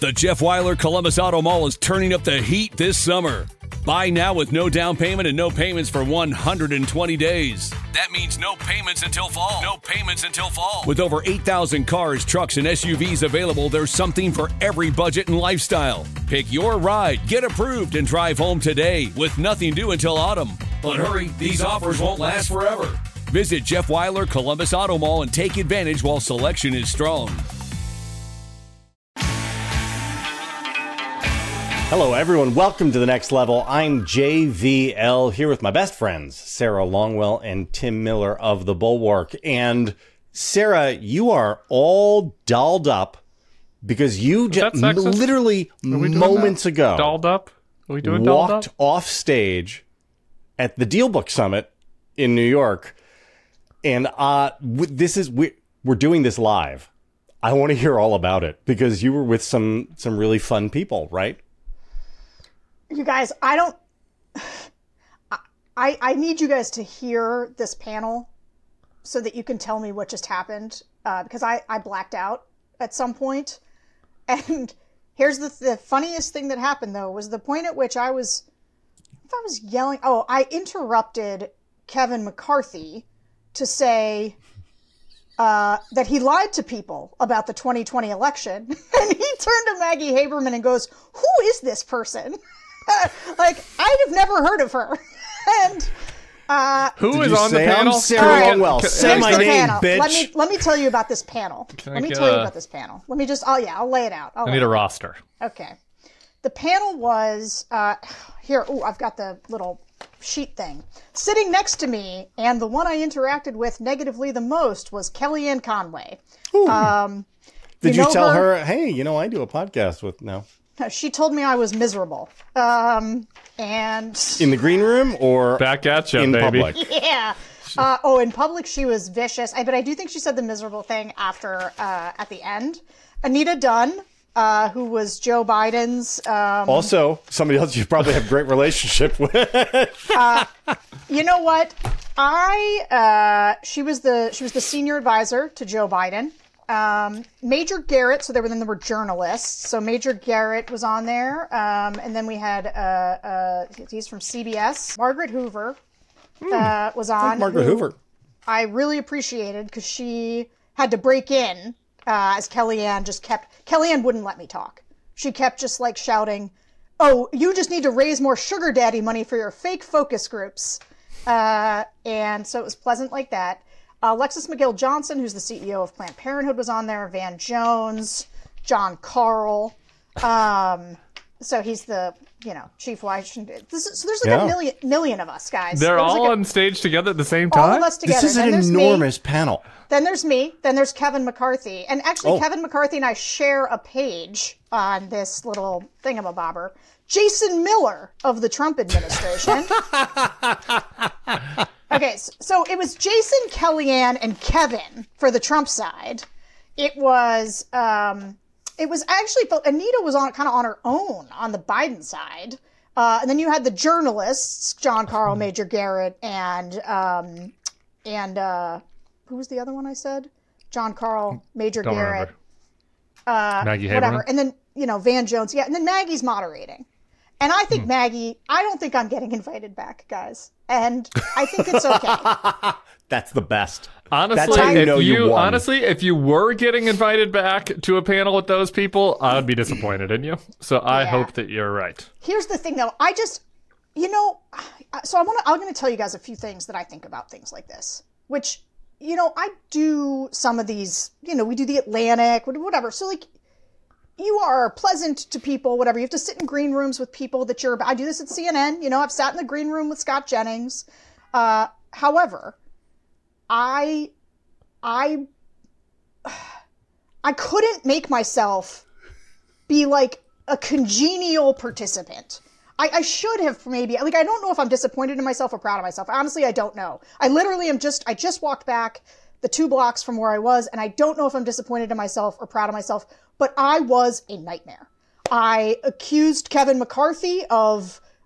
The Jeff Weiler Columbus Auto Mall is turning up the heat this summer. Buy now with no down payment and no payments for 120 days. That means no payments until fall. No payments until fall. With over 8,000 cars, trucks, and SUVs available, there's something for every budget and lifestyle. Pick your ride, get approved, and drive home today with nothing due until autumn. But hurry, these offers won't last forever. Visit Jeff Weiler Columbus Auto Mall and take advantage while selection is strong. Hello, everyone. Welcome to The Next Level. I'm JVL here with my best friends, Sarah Longwell and Tim Miller of The Bulwark. And Sarah, you are all dolled up because you just literally moments ago dolled up. Are we doing dolled up? Walked off stage at the Deal Book Summit in New York. And we're doing this live. I want to hear all about it because you were with some really fun people, right? You guys, I need you guys to hear this panel so that you can tell me what just happened, because I blacked out at some point. And here's the funniest thing that happened, though, was the point at which I was yelling. Oh, I interrupted Kevin McCarthy to say that he lied to people about the 2020 election. And he turned to Maggie Haberman and goes, "Who is this person?" Like, I'd have never heard of her. And who is on the panel? I'm Sarah Longwell. Say my name, bitch. Let me tell you about this panel. Let me just, I'll lay it out. I need a roster. Okay. The panel was, here, I've got the little sheet thing. Sitting next to me, and the one I interacted with negatively the most, was Kellyanne Conway. Did you tell her, hey, I do a podcast with now? She told me I was miserable. And in the green room or back at you, in baby. Public? Yeah. In public she was vicious. But I do think she said the miserable thing after at the end. Anita Dunn, who was Joe Biden's. Also, somebody else you probably have a great relationship with. You know what? She was the senior advisor to Joe Biden. Major Garrett, so there were journalists. So Major Garrett was on there. And then we had, he's from CBS. Margaret Hoover was on. Margaret Hoover. I really appreciated because she had to break in as Kellyanne wouldn't let me talk. She kept just like shouting, "Oh, you just need to raise more sugar daddy money for your fake focus groups." And so it was pleasant like that. Alexis McGill Johnson, who's the CEO of Planned Parenthood, was on there. Van Jones, John Carl. So he's the, Chief Washington. So there's like a million of us, guys. They're all on stage together at the same time? All of us together. This is an enormous panel. Then there's me. Then there's Kevin McCarthy. And actually, Kevin McCarthy and I share a page on this little thingamabobber. Jason Miller of the Trump administration. Okay, so it was Jason, Kellyanne, and Kevin for the Trump side. It was actually, Anita was kind of on her own on the Biden side. And then you had the journalists, John Carl, Major Garrett, and who was the other one I said? John Carl, Major Don't Garrett. Maggie Haberman. Whatever. And then, Van Jones. Yeah, and then Maggie's moderating. And I think Maggie, I don't think I'm getting invited back, guys. And I think it's okay. That's the best. Honestly, if you were getting invited back to a panel with those people, I would be disappointed in you. So I hope that you're right. Here's the thing, though. I just, so I'm going to tell you guys a few things that I think about things like this, which, I do some of these, we do the Atlantic, whatever. So like, you are pleasant to people, whatever. You have to sit in green rooms with people that I do this at CNN. I've sat in the green room with Scott Jennings. However, I couldn't make myself be like a congenial participant. I should have maybe, I don't know if I'm disappointed in myself or proud of myself. Honestly, I don't know. I literally am I just walked back the 2 blocks from where I was, and I don't know if I'm disappointed in myself or proud of myself, but I was a nightmare. I accused Kevin McCarthy of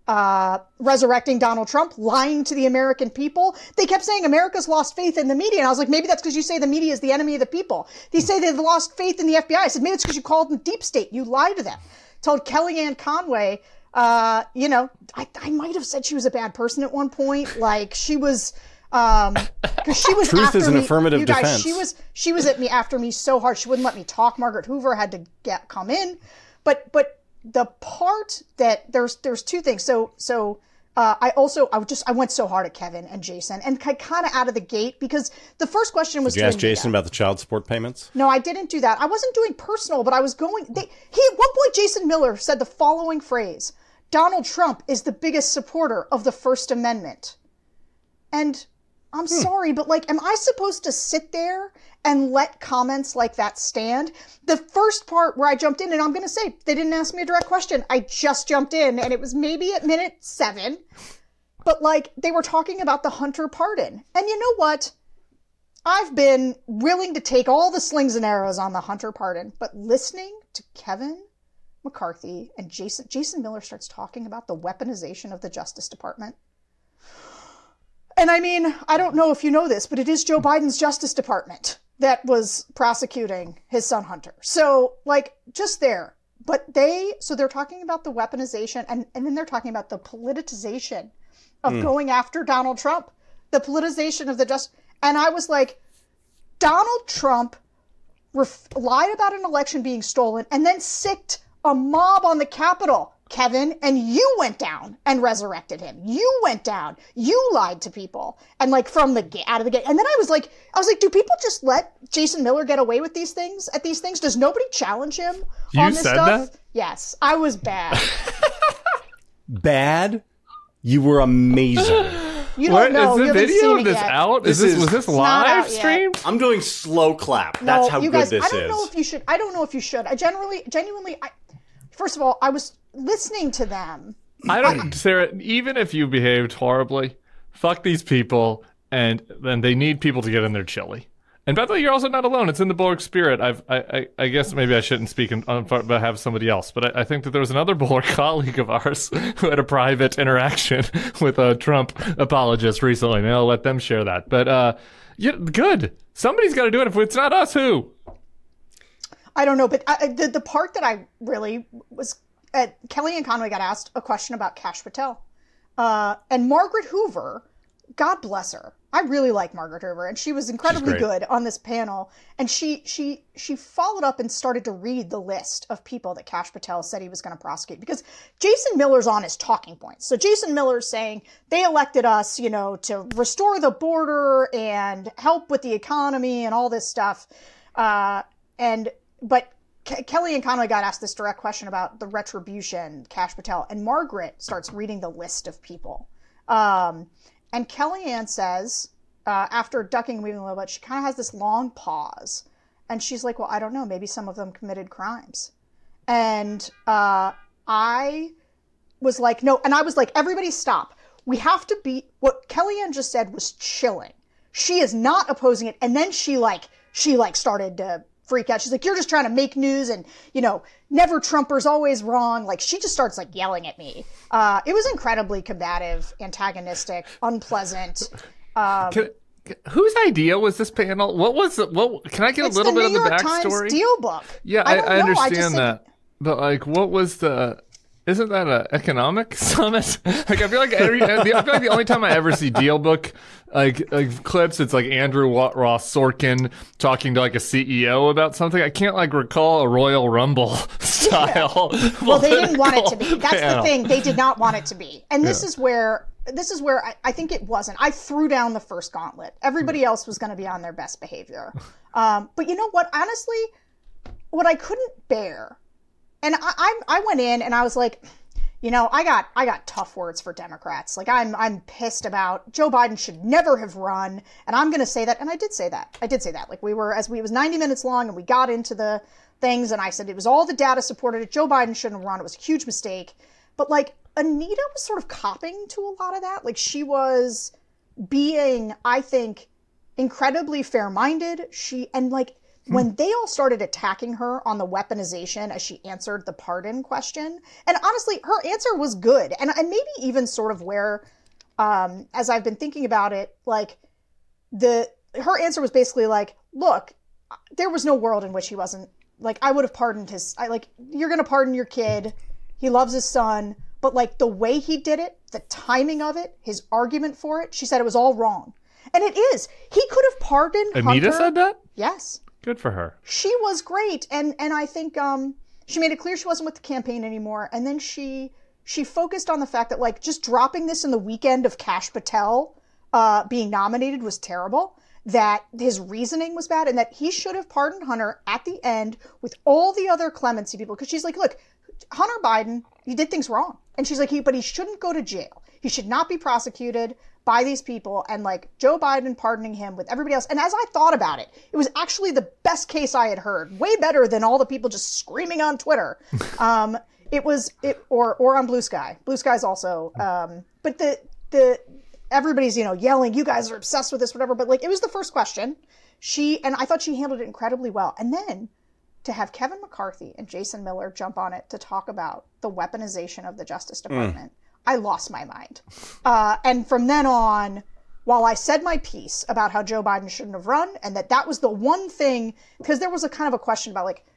resurrecting Donald Trump, lying to the American people. They kept saying America's lost faith in the media. And I was like, maybe that's because you say the media is the enemy of the people. They say they've lost faith in the FBI. I said, maybe it's because you called them deep state. You lied to them. Told Kellyanne Conway, I might have said she was a bad person at one point. Like she was, because she was truth after is an me. affirmative you guys, defense. She was at me after me so hard. She wouldn't let me talk. Margaret Hoover had to come in, but the part that there's two things. So I went so hard at Kevin and Jason and kind of out of the gate because the first question was. Did you ask Jason about the child support payments? No, I didn't do that. I wasn't doing personal, but I was going. At one point, Jason Miller said the following phrase: "Donald Trump is the biggest supporter of the First Amendment," and I'm sorry, but like, am I supposed to sit there and let comments like that stand? The first part where I jumped in, and I'm going to say, they didn't ask me a direct question. I just jumped in, and it was maybe at minute 7. But like, they were talking about the Hunter pardon. And you know what? I've been willing to take all the slings and arrows on the Hunter pardon, but listening to Kevin McCarthy and Jason Miller starts talking about the weaponization of the Justice Department. And I mean, I don't know if you know this, but it is Joe Biden's Justice Department that was prosecuting his son Hunter. So, like, just there. But so they're talking about the weaponization, and then they're talking about the politicization of going after Donald Trump. The politicization of the justice. And I was like, Donald Trump lied about an election being stolen and then sicked a mob on the Capitol. Kevin, and you went down and resurrected him. You went down. You lied to people, and like out of the gate. And then I was like, do people just let Jason Miller get away with these things? Does nobody challenge him on this stuff? You said that? Yes, I was bad. Bad? You were amazing. You don't know. Is the video of this out? Was this live stream? I'm doing slow clap. That's how you good guys, this is. I don't know if you should. I genuinely, first of all, I was listening to them. Sarah, even if you behaved horribly, fuck these people, and then they need people to get in their chili. And by the way, you're also not alone. It's in the Bulwark spirit. I guess maybe I shouldn't speak but have somebody else. But I think that there was another Bulwark colleague of ours who had a private interaction with a Trump apologist recently. And I'll let them share that. But yeah, good. Somebody's got to do it. If it's not us, who? I don't know. But the part that I really was... Kellyanne Conway got asked a question about Kash Patel. And Margaret Hoover, God bless her. I really like Margaret Hoover, and she was incredibly good on this panel. And she followed up and started to read the list of people that Kash Patel said he was going to prosecute. Because Jason Miller's on his talking points. So Jason Miller's saying, they elected us, to restore the border and help with the economy and all this stuff. But Kellyanne Conway got asked this direct question about the retribution, Kash Patel, and Margaret starts reading the list of people. And Kellyanne says, after ducking and weaving a little bit, she kind of has this long pause. And she's like, well, I don't know. Maybe some of them committed crimes. And I was like, no. And I was like, everybody stop. We have to be, what Kellyanne just said was chilling. She is not opposing it. And then she started to freak out. She's like, you're just trying to make news and, never Trumpers, always wrong. Like, she just starts like yelling at me. It was incredibly combative, antagonistic, unpleasant. Whose idea was this panel? Can I get a little bit of the backstory? It's the New York Times deal book. Yeah, I understand that. But like, what was isn't that an economic summit? Like, I feel like the only time I ever see deal book like clips, it's like Andrew Ross Sorkin talking to like a CEO about something. I can't like recall a Royal Rumble style. Yeah. Well, they didn't want it to be. That's the thing. They did not want it to be. And this is where I think it wasn't. I threw down the first gauntlet. Everybody else was going to be on their best behavior. But you know what? Honestly, what I couldn't bear. And I went in and I was like, I got tough words for Democrats. Like, I'm pissed about Joe Biden should never have run. And I'm going to say that. And I did say that. Like, it was 90 minutes long and we got into the things. And I said, it was all the data supported it. Joe Biden shouldn't have run. It was a huge mistake. But like, Anita was sort of copping to a lot of that. Like, she was being, I think, incredibly fair-minded. when they all started attacking her on the weaponization as she answered the pardon question. And honestly, her answer was good. And maybe even sort of where, as I've been thinking about it, like her answer was basically like, look, there was no world in which he wasn't, like, I would have pardoned you're going to pardon your kid. He loves his son. But like the way he did it, the timing of it, his argument for it, she said it was all wrong. And it is. He could have pardoned Anita Hunter. said that? Yes. Good for her. She was great. And I think she made it clear she wasn't with the campaign anymore. And then she focused on the fact that, like, just dropping this in the weekend of Kash Patel being nominated was terrible, that his reasoning was bad, and that he should have pardoned Hunter at the end with all the other clemency people. Because she's like, look, Hunter Biden, he did things wrong. And she's like, but he shouldn't go to jail. He should not be prosecuted by these people. And like Joe Biden pardoning him with everybody else. And as I thought about it, it was actually the best case I had heard, way better than all the people just screaming on Twitter. Or on Blue Sky. Blue Sky's also, but the everybody's, yelling, you guys are obsessed with this, whatever. But like, it was the first question. And I thought she handled it incredibly well. And then to have Kevin McCarthy and Jason Miller jump on it to talk about the weaponization of the Justice Department, I lost my mind. And from then on, while I said my piece about how Joe Biden shouldn't have run, and that was the one thing, because there was a kind of a question about like,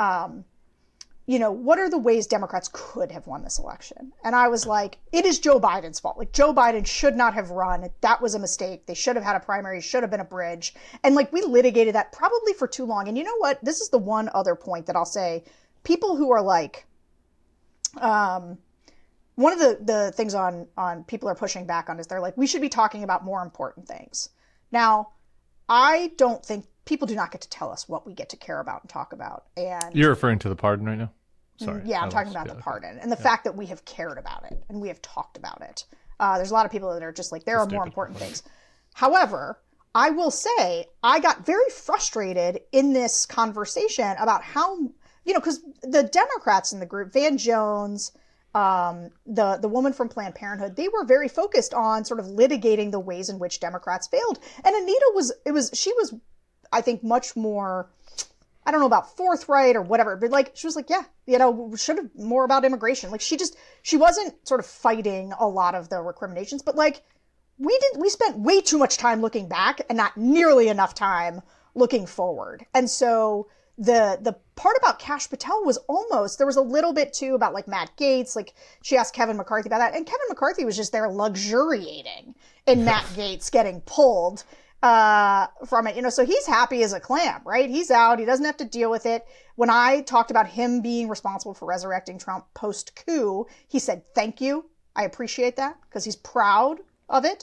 what are the ways Democrats could have won this election? And I was like, it is Joe Biden's fault. Like, Joe Biden should not have run. That was a mistake. They should have had a primary, should have been a bridge. And like, we litigated that probably for too long. And you know what? This is the one other point that I'll say. People who are like, one of the things on people are pushing back on is they're like, we should be talking about more important things. Now, I don't think people do not get to tell us what we get to care about and talk about. And you're referring to the pardon right now? Sorry. Yeah, I'm talking about the pardon and the fact that we have cared about it and we have talked about it. There's a lot of people that are just like, there are more important things. However, I will say I got very frustrated in this conversation about how, because the Democrats in the group, Van Jones, the woman from Planned Parenthood, they were very focused on sort of litigating the ways in which Democrats failed. And Anita she was, I think, much more, I don't know about forthright or whatever, but like, she was like, yeah, should have more about immigration. Like she wasn't sort of fighting a lot of the recriminations, but like we spent way too much time looking back and not nearly enough time looking forward. And so the part about Kash Patel was there was a little bit too about like Matt Gaetz, like she asked Kevin McCarthy about that. And Kevin McCarthy was just there luxuriating in Matt Gaetz getting pulled from it, so he's happy as a clam, right? He's out. He doesn't have to deal with it. When I talked about him being responsible for resurrecting Trump post-coup, he said, thank you. I appreciate that because he's proud of it.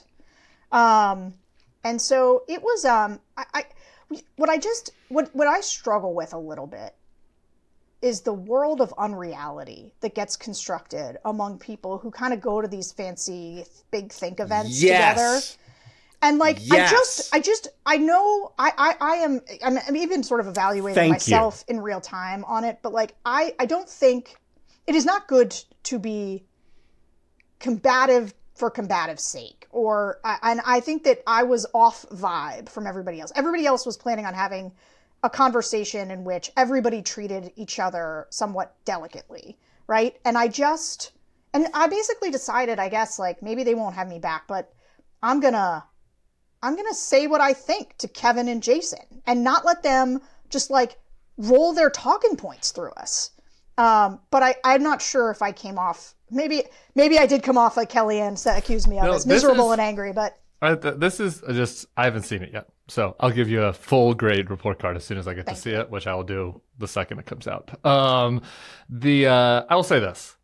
And so it was, what I struggle with a little bit is the world of unreality that gets constructed among people who kind of go to these fancy big think events together. And like, yes. I know I'm even sort of evaluating myself in real time on it, but like, I don't think it is not good to be combative for combative's sake, and I think that I was off vibe from everybody else. Everybody else was planning on having a conversation in which everybody treated each other somewhat delicately, right? And I basically decided, I guess, like, maybe they won't have me back, but I'm gonna say what I think to Kevin and Jason and not let them just like roll their talking points through us. But I'm not sure if I came off, maybe I did come off like Kellyanne accused me of as miserable and angry, but. This is just, I haven't seen it yet. So I'll give you a full grade report card as soon as I get to see it, which I will do the second it comes out. I will say this.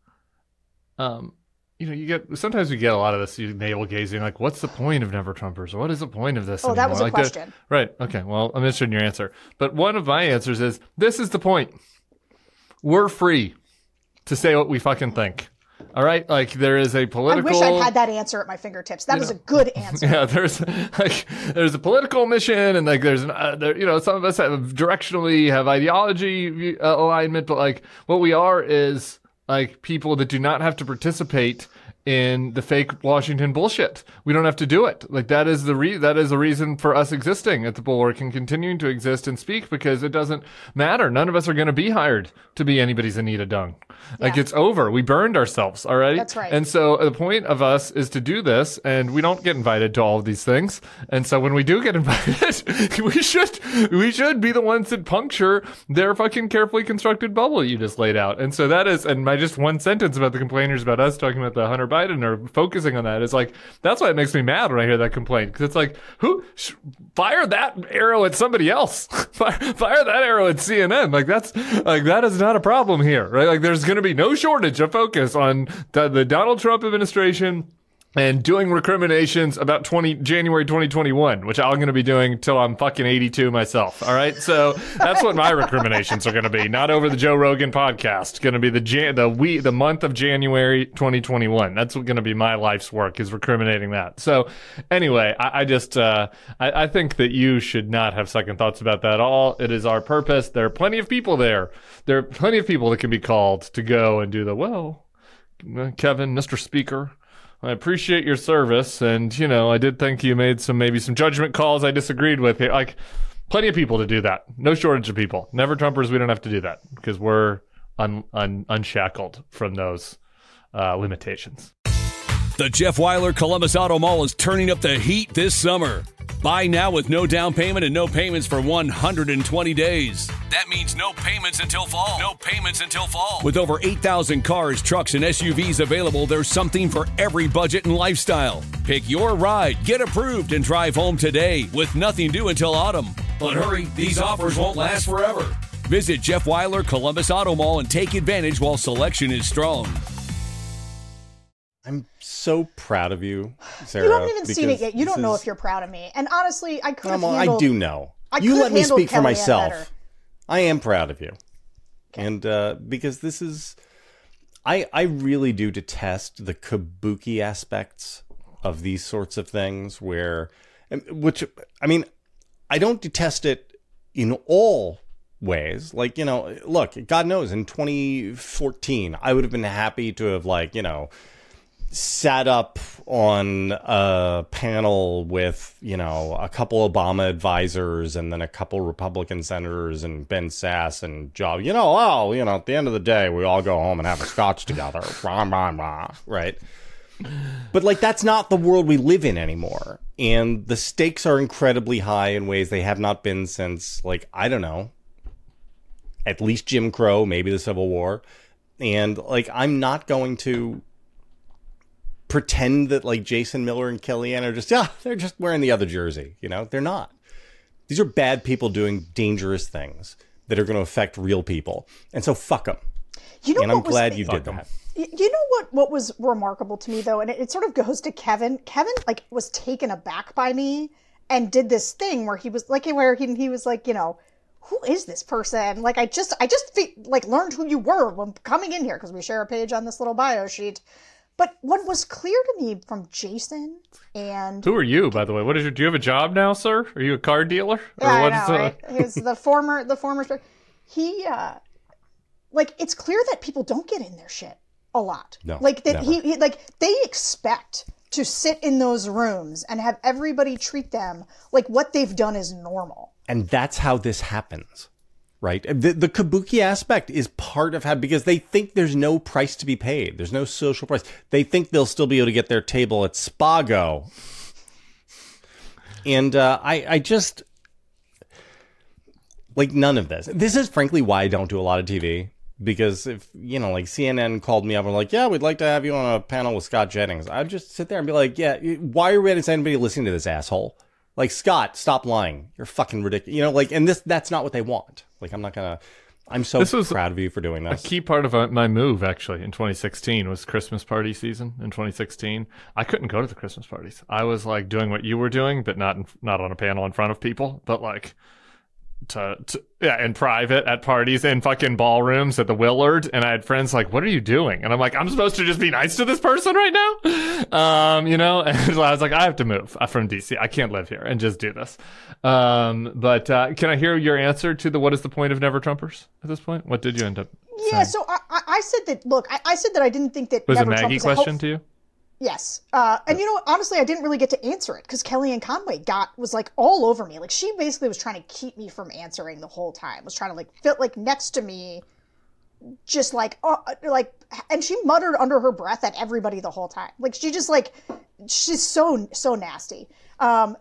Sometimes we get a lot of this navel gazing, like, what's the point of Never Trumpers? What is the point of this anymore? That was a question. Right. Okay. Well, I'm interested in your answer. But one of my answers is, this is the point. We're free to say what we fucking think. All right? Like, there is a political... I wish I'd had that answer at my fingertips. That was a good answer. Yeah, there's a political mission, and like there's some of us directionally have ideology alignment, but like what we are is like people that do not have to participate in the fake Washington bullshit. We don't have to do it. Like that is the reason for us existing at the Bulwark and continuing to exist and speak, because it doesn't matter. None of us are going to be hired to be anybody's Anita Dung. Like it's over. We burned ourselves already. That's right. And so the point of us is to do this, and we don't get invited to all of these things. And so when we do get invited, we should be the ones that puncture their fucking carefully constructed bubble you just laid out. And so that is, and my just one sentence about the complainers about us talking about the Hunter Biden or focusing on that is like, that's why it makes me mad when I hear that complaint. Because it's like, fire that arrow at somebody else. fire that arrow at CNN. Like that is not a problem here, right? Like there's going to be no shortage of focus on the Donald Trump administration and doing recriminations about January 2021, which I'm going to be doing till I'm fucking 82 myself. All right. So that's what my recriminations are going to be. Not over the Joe Rogan podcast. Going to be the month of January 2021. That's going to be my life's work, is recriminating that. So anyway, I think that you should not have second thoughts about that at all. It is our purpose. There are plenty of people there. There are plenty of people that can be called to go and do Kevin, Mr. Speaker, I appreciate your service, and, I did think you made maybe some judgment calls I disagreed with. Like, plenty of people to do that. No shortage of people. Never Trumpers, we don't have to do that, because we're unshackled from those limitations. The Jeff Weiler Columbus Auto Mall is turning up the heat this summer. Buy now with no down payment and no payments for 120 days. That means no payments until fall. No payments until fall. With over 8,000 cars, trucks, and SUVs available, there's something for every budget and lifestyle. Pick your ride, get approved, and drive home today with nothing due until autumn. But hurry, these offers won't last forever. Visit Jeff Weiler Columbus Auto Mall and take advantage while selection is strong. I'm so proud of you, Sarah. You haven't even seen it yet. You don't know if you're proud of me. And honestly, I could have handled... I do know. You let me speak for myself. I am proud of you. Okay. And because this is... I really do detest the kabuki aspects of these sorts of things where... Which, I mean, I don't detest it in all ways. Like, look, God knows, in 2014, I would have been happy to have, sat up on a panel with, a couple Obama advisors and then a couple Republican senators and Ben Sass and Joe, at the end of the day, we all go home and have a scotch together. Right? But that's not the world we live in anymore. And the stakes are incredibly high in ways they have not been since, I don't know, at least Jim Crow, maybe the Civil War. And I'm not going to pretend that Jason Miller and Kellyanne are they're just wearing the other jersey. They're not. These are bad people doing dangerous things that are going to affect real people. And so fuck them. And I'm glad you did that. You know what was remarkable to me, though, and it sort of goes to Kevin. Kevin was taken aback by me and did this thing where he was he was who is this person? I just learned who you were when coming in here, because we share a page on this little bio sheet. But what was clear to me from Jason and... Who are you, by the way? Do you have a job now, sir? Are you a car dealer? Or I know, right? He's the former... He, it's clear that people don't get in their shit a lot. No, they expect to sit in those rooms and have everybody treat them like what they've done is normal. And that's how this happens. Right. The kabuki aspect is part of how, because they think there's no price to be paid. There's no social price. They think they'll still be able to get their table at Spago. And I just none of this. This is frankly why I don't do a lot of TV, because if, CNN called me up and yeah, we'd like to have you on a panel with Scott Jennings, I'd just sit there and be yeah, why are we having anybody listening to this asshole? Scott, stop lying. You're fucking ridiculous. And that's not what they want. I'm so proud of you for doing this. A key part of my move, actually, in 2016 was Christmas party season. In 2016, I couldn't go to the Christmas parties. I was doing what you were doing, but not on a panel in front of people, but in private at parties in fucking ballrooms at the Willard. And I had friends what are you doing? And I'm I'm supposed to just be nice to this person right now? And I was I have to move from DC. I can't live here and just do this. But can I hear your answer to what is the point of Never Trumpers at this point? What did you end up saying? So I said that, look, I said that I didn't think that was Never a Maggie Trumpers question to you? Yes. And honestly, I didn't really get to answer it because Kellyanne Conway was like all over me. Like she basically was trying to keep me from answering the whole time. Was trying to like fit like next to me, just like and she muttered under her breath at everybody the whole time. Like she just like she's so nasty. So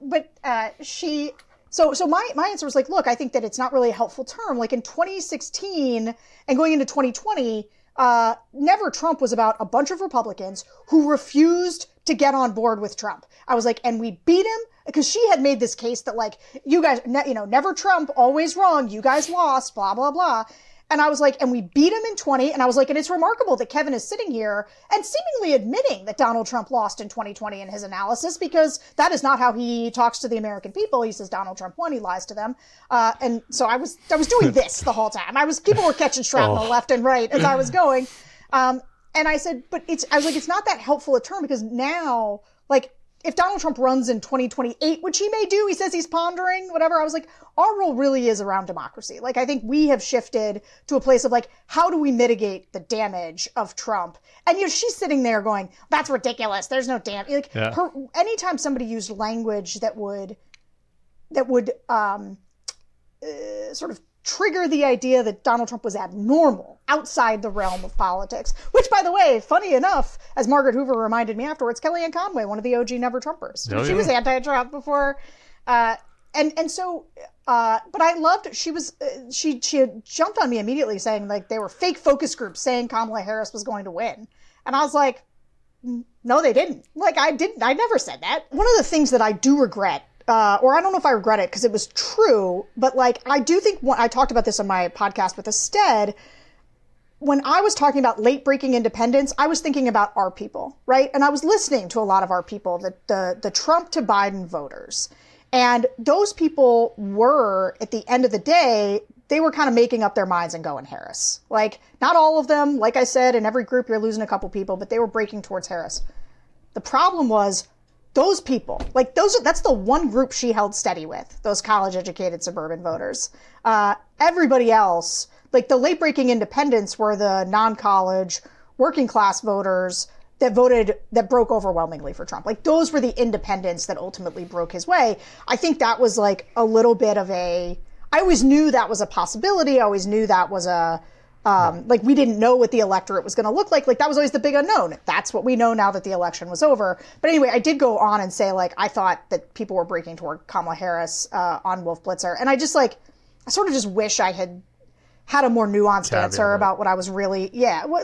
my answer was like, look, I think that it's not really a helpful term. Like in 2016 and going into 2020. Never Trump was about a bunch of Republicans who refused to get on board with Trump. I was like, and we beat him because she had made this case that like, you guys, never Trump, always wrong. You guys lost, blah, blah, blah. And I was like, and we beat him in 20. And I was like, and it's remarkable that Kevin is sitting here and seemingly admitting that Donald Trump lost in 2020 in his analysis, because that is not how he talks to the American people. He says Donald Trump won, he lies to them. And so I was doing this the whole time. People were catching shrapnel left and right as I was going. And I said, I was like, it's not that helpful a term because now, like, if Donald Trump runs in 2028, which he may do, he says he's pondering, whatever, I was like, our role really is around democracy. Like, I think we have shifted to a place of like, how do we mitigate the damage of Trump? And, she's sitting there going, that's ridiculous. There's no damage. Like, anytime somebody used language that would sort of trigger the idea that Donald Trump was abnormal outside the realm of politics, which, by the way, funny enough, as Margaret Hoover reminded me afterwards, Kellyanne Conway, one of the OG Never Trumpers. She was anti-Trump before. But I loved, she had jumped on me immediately saying like they were fake focus groups saying Kamala Harris was going to win. And I was like, no, they didn't. Like I never said that. One of the things that I do regret, or I don't know if I regret it because it was true, but like I do think I talked about this on my podcast with Ested. When I was talking about late breaking independence, I was thinking about our people, right? And I was listening to a lot of our people, the Trump to Biden voters. And those people were, at the end of the day, they were kind of making up their minds and going Harris. Like, not all of them. Like I said, in every group, you're losing a couple people, but they were breaking towards Harris. The problem was those people, like that's the one group she held steady with, those college-educated suburban voters. Everybody else, like the late-breaking independents were the non-college, working-class voters that broke overwhelmingly for Trump. Like those were the independents that ultimately broke his way. I think that was like a little bit of I always knew that was a possibility. I always knew that was like we didn't know what the electorate was going to look like. Like that was always the big unknown. That's what we know now that the election was over. But anyway, I did go on and say like, I thought that people were breaking toward Kamala Harris, on Wolf Blitzer. And I sort of just wish I had a more nuanced answer about what I was really,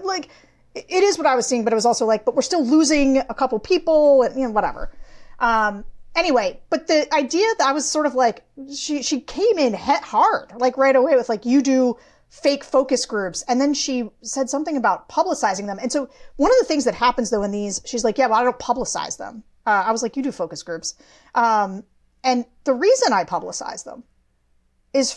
it is what I was seeing, but it was also like, but we're still losing a couple people and, whatever. Anyway, but the idea that I was sort of like, she came in hard, like right away with like, you do fake focus groups. And then she said something about publicizing them. And so one of the things that happens though in these, she's like, yeah, well, I don't publicize them. I was like, you do focus groups. And the reason I publicize them is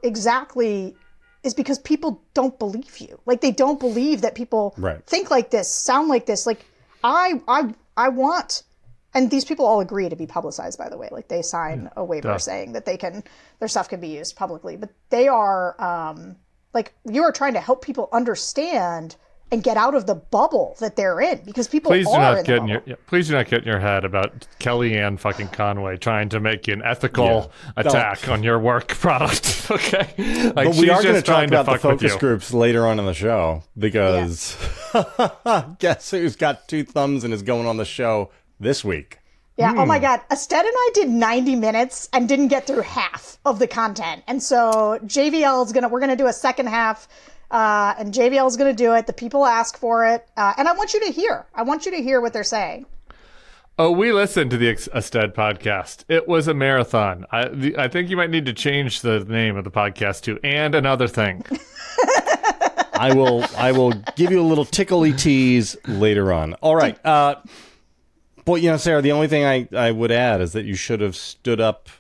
because people don't believe you. Like they don't believe that people think like this, sound like this. Like I want, and these people all agree to be publicized, by the way. Like they sign a waiver saying that their stuff can be used publicly, but they are, like you are trying to help people understand and get out of the bubble that they're in, because people please do not get in your head about Kellyanne fucking Conway trying to make an ethical attack on your work product. Okay, like but we are going to talk about the focus groups later on in the show because guess who's got two thumbs and is going on the show this week? Yeah. Oh my God. Ested and I did 90 minutes and didn't get through half of the content, and so we're gonna do a second half. And JVL is going to do it. The people ask for it. And I want you to hear what they're saying. Oh, we listened to the Ested podcast. It was a marathon. I think you might need to change the name of the podcast to "And Another Thing." I will give you a little tickly tease later on. All right. Boy, Sarah, the only thing I would add is that you should have stood up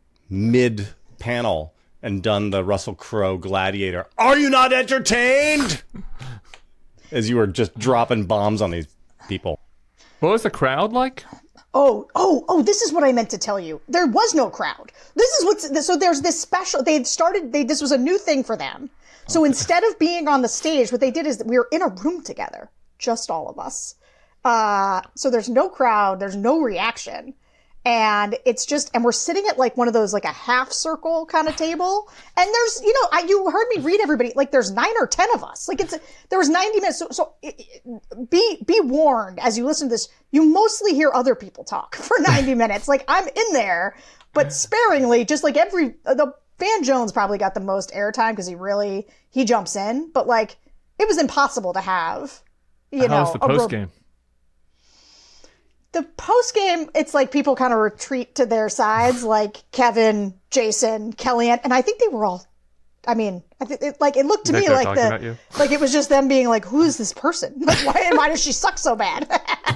mid-panel and done the Russell Crowe Gladiator. Are you not entertained? As you were just dropping bombs on these people. What was the crowd like? Oh, this is what I meant to tell you. There was no crowd. So there's this special, this was a new thing for them. So instead of being on the stage, what they did is we were in a room together, just all of us. So there's no crowd, there's no reaction. And it's just, and we're sitting at like one of those, like a half circle kind of table. And there's, you heard me read everybody, like there's 9 or 10 of us. Like there was 90 minutes. So be warned as you listen to this, you mostly hear other people talk for 90 minutes. Like I'm in there, but sparingly, just like the Van Jones probably got the most airtime because he jumps in, but like it was impossible to have, How's the post game? The post game, it's like people kind of retreat to their sides, like Kevin, Jason, Kellyanne, and I think they were all. I mean, it looked to me like like it was just them being like, "Who is this person? Like, why does she suck so bad?"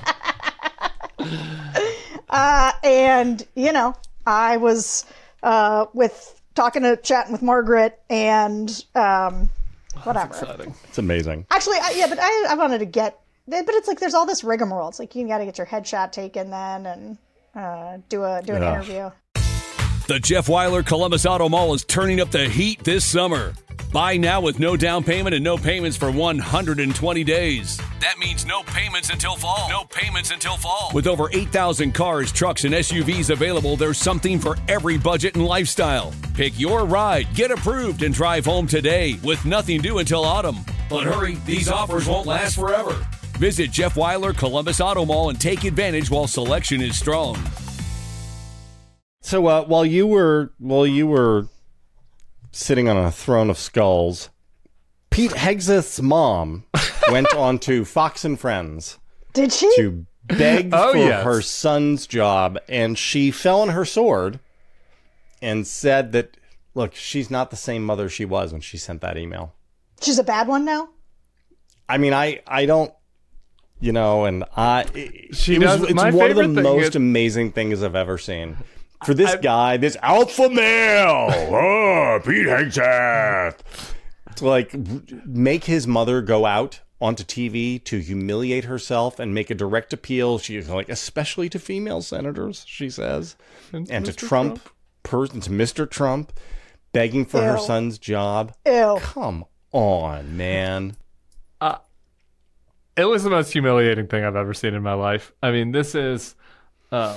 And I was chatting with Margaret and whatever. Exciting. It's amazing. Actually, but I wanted to get. But it's like there's all this rigmarole. It's like you got to get your headshot taken then and do an interview. The Jeff Weiler Columbus Auto Mall is turning up the heat this summer. Buy now with no down payment and no payments for 120 days. That means no payments until fall. No payments until fall. With over 8,000 cars, trucks, and SUVs available, there's something for every budget and lifestyle. Pick your ride, get approved, and drive home today with nothing due until autumn. But hurry, these offers won't last forever. Visit Jeff Weiler Columbus Auto Mall and take advantage while selection is strong. So while you were sitting on a throne of skulls, Pete Hegseth's mom went on to Fox and Friends. Did she? To beg for her son's job, and she fell on her sword and said that, look, she's not the same mother she was when she sent that email. She's a bad one now? I mean, I don't. It's one of the most amazing things I've ever seen. For this guy, this alpha male, Pete Hegseth, to like make his mother go out onto TV to humiliate herself and make a direct appeal. She's like, especially to female senators, she says, and to Trump, to Mr. Trump, begging for her son's job. Ew. Come on, man. It was the most humiliating thing I've ever seen in my life. I mean, this is, I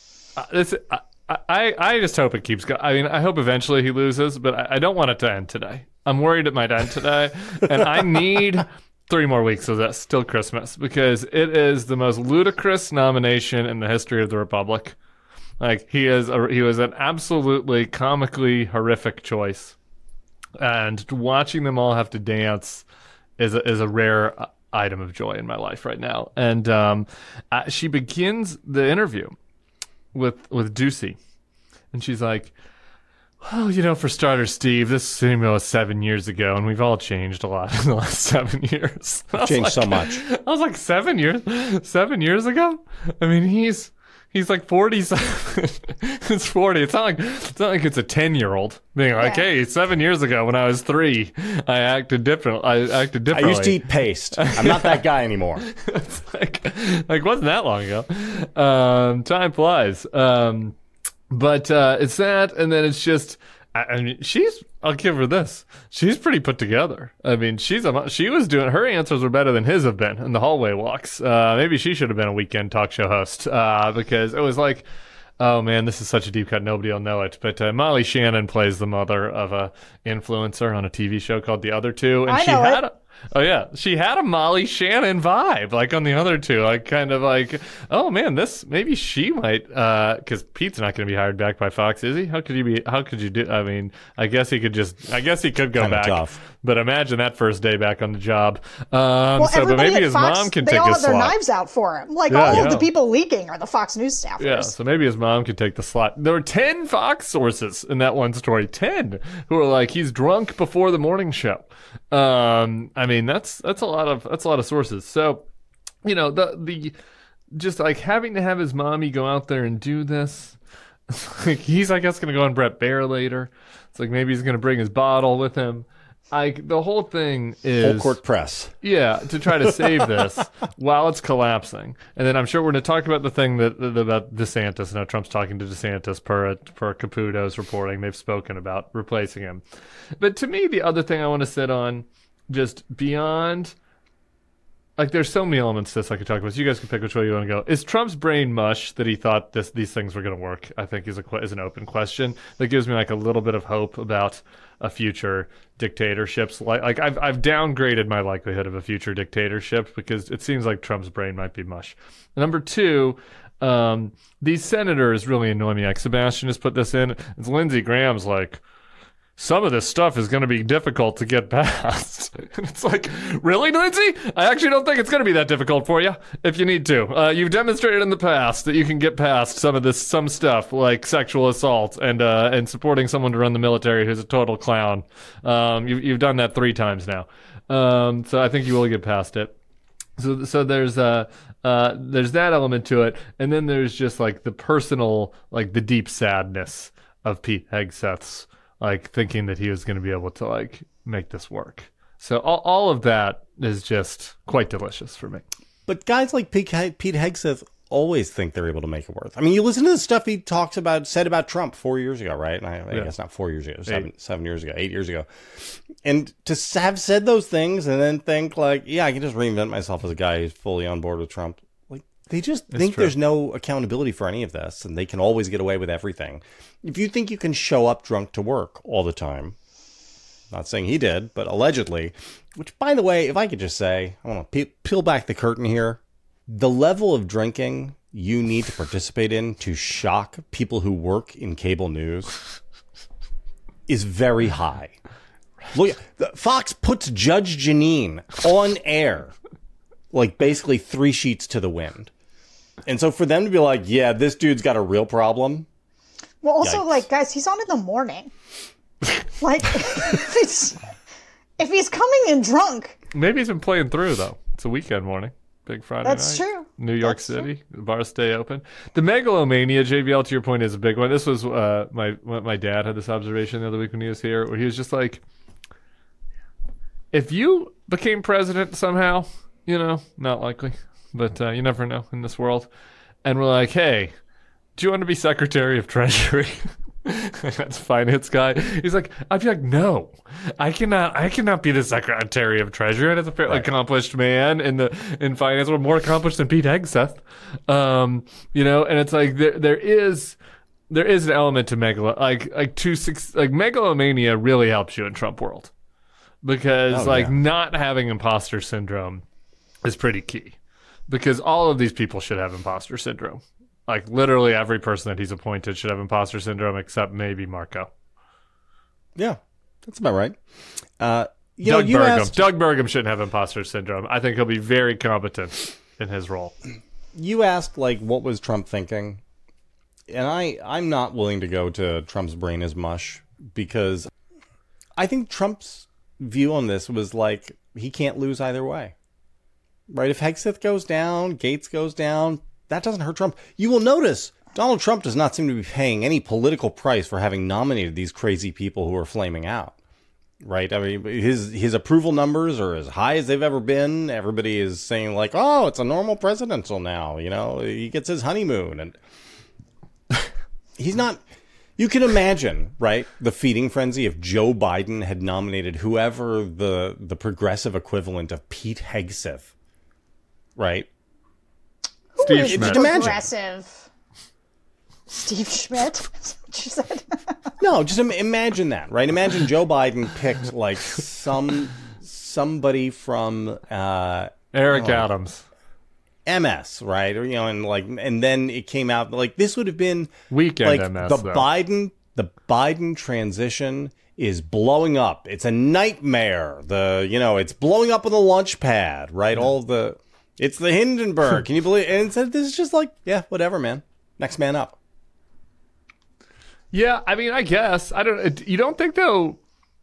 just hope it keeps going. I mean, I hope eventually he loses, but I don't want it to end today. I'm worried it might end today, and I need 3 more weeks of this till Christmas because it is the most ludicrous nomination in the history of the Republic. Like he was an absolutely comically horrific choice, and watching them all have to dance is a rare item of joy in my life right now. And she begins the interview with Ducey, and she's like, well, for starters, Steve, this email was 7 years ago, and we've all changed a lot in the last 7 years. Changed so much. I was like, 7 years? 7 years ago? I mean, he's like 47. It's 40. It's not like it's a 10-year-old being like, hey, 7 years ago when I was 3, I acted differently. I used to eat paste. I'm not that guy anymore. It's like wasn't that long ago. Time flies. But it's that, and then it's just, I mean, I'll give her this. She's pretty put together. I mean, she was doing, her answers were better than his have been in the hallway walks. Maybe she should have been a weekend talk show host, because it was like, oh man, this is such a deep cut, nobody will know it. But Molly Shannon plays the mother of a influencer on a TV show called The Other Two, and she had a Molly Shannon vibe, like on The Other Two, like kind of like, oh man, maybe she might, because Pete's not going to be hired back by Fox, is he? How could you do? I mean, I guess he could go back. Tough. But imagine that first day back on the job. But maybe his mom can take the slot. They all have their knives out for him. Like all of the people leaking are the Fox News staffers. Yeah, so maybe his mom could take the slot. There were 10 Fox sources in that one story. 10 who were like, he's drunk before the morning show. I mean, that's a lot of sources. So, the just like having to have his mommy go out there and do this. Like he's, I guess, going to go on Bret Baier later. It's like maybe he's going to bring his bottle with him. The whole thing is full court press. Yeah, to try to save this while it's collapsing. And then I'm sure we're going to talk about the thing about DeSantis. Now Trump's talking to DeSantis per Caputo's reporting. They've spoken about replacing him. But to me, the other thing I want to sit on, just beyond like there's so many elements to this I could talk about. So you guys can pick which way you want to go. Is Trump's brain mush that he thought these things were going to work? I think is an open question that gives me like a little bit of hope about a future dictatorships. Like I've downgraded my likelihood of a future dictatorship because it seems like Trump's brain might be mush. Number two, these senators really annoy me. Like Sebastian just put this in. It's Lindsey Graham's like, some of this stuff is going to be difficult to get past. It's like, really, Lindsey? I actually don't think it's going to be that difficult for you if you need to. You've demonstrated in the past that you can get past some stuff like sexual assault and supporting someone to run the military who's a total clown. You've done that 3 times now. So I think you will get past it. So there's that element to it, and then there's just like the personal, like the deep sadness of Pete Hegseth's, like thinking that he was going to be able to like make this work. So all of that is just quite delicious for me. But guys like Pete Hegseth always think they're able to make it work. I mean, you listen to the stuff he said about Trump 4 years ago, right? And I guess not 4 years ago, 7 years ago, 8 years ago. And to have said those things and then think like, yeah, I can just reinvent myself as a guy who's fully on board with Trump. Like they just think there's no accountability for any of this and they can always get away with everything. If you think you can show up drunk to work all the time, not saying he did, but allegedly, which by the way, if I could just say, I want to peel back the curtain here. The level of drinking you need to participate in to shock people who work in cable news is very high. Look, Fox puts Judge Jeanine on air, like basically 3 sheets to the wind. And so for them to be like, yeah, this dude's got a real problem. Well, also, Yikes. like, guys, he's on in the morning. Like, if he's coming in drunk. Maybe he's been playing through, though. It's a weekend morning. Big Friday That's night. true. New York City. The bars stay open. The megalomania, JBL, to your point, is a big one. This was my dad had this observation the other week when he was here, where he was just like, if you became president somehow, not likely, but you never know in this world, and we're like, hey, do you want to be Secretary of Treasury? That's finance guy. He's like, I'd be like, no, I cannot be the Secretary of Treasury. That's a fairly accomplished man in finance, or more accomplished than Pete Hegseth. And it's like there is an element to megalomania really helps you in Trump world because not having imposter syndrome is pretty key because all of these people should have imposter syndrome. Like, literally every person that he's appointed should have imposter syndrome except maybe Marco. Yeah, that's about right. Doug Burgum shouldn't have imposter syndrome. I think he'll be very competent in his role. You asked, like, what was Trump thinking? And I'm not willing to go to Trump's brain as mush because I think Trump's view on this was, like, he can't lose either way. Right? If Hegseth goes down, Gates goes down, that doesn't hurt Trump. You will notice Donald Trump does not seem to be paying any political price for having nominated these crazy people who are flaming out. Right? I mean, his approval numbers are as high as they've ever been. Everybody is saying like, oh, it's a normal presidential now. He gets his honeymoon. And he's not... You can imagine, right, the feeding frenzy if Joe Biden had nominated whoever the progressive equivalent of Pete Hegseth. Right? Steve Schmidt. Progressive. Steve Schmidt? Is that what you said? No, just imagine that, right? Imagine Joe Biden picked like somebody from Eric Adams, MS, right? Or and then it came out like this would have been weekend like MS. The Biden transition is blowing up. It's a nightmare. It's blowing up on the launch pad, right? It's the Hindenburg. Can you believe? And this is just like, yeah, whatever, man. Next man up. Yeah, I mean, I guess you don't think though.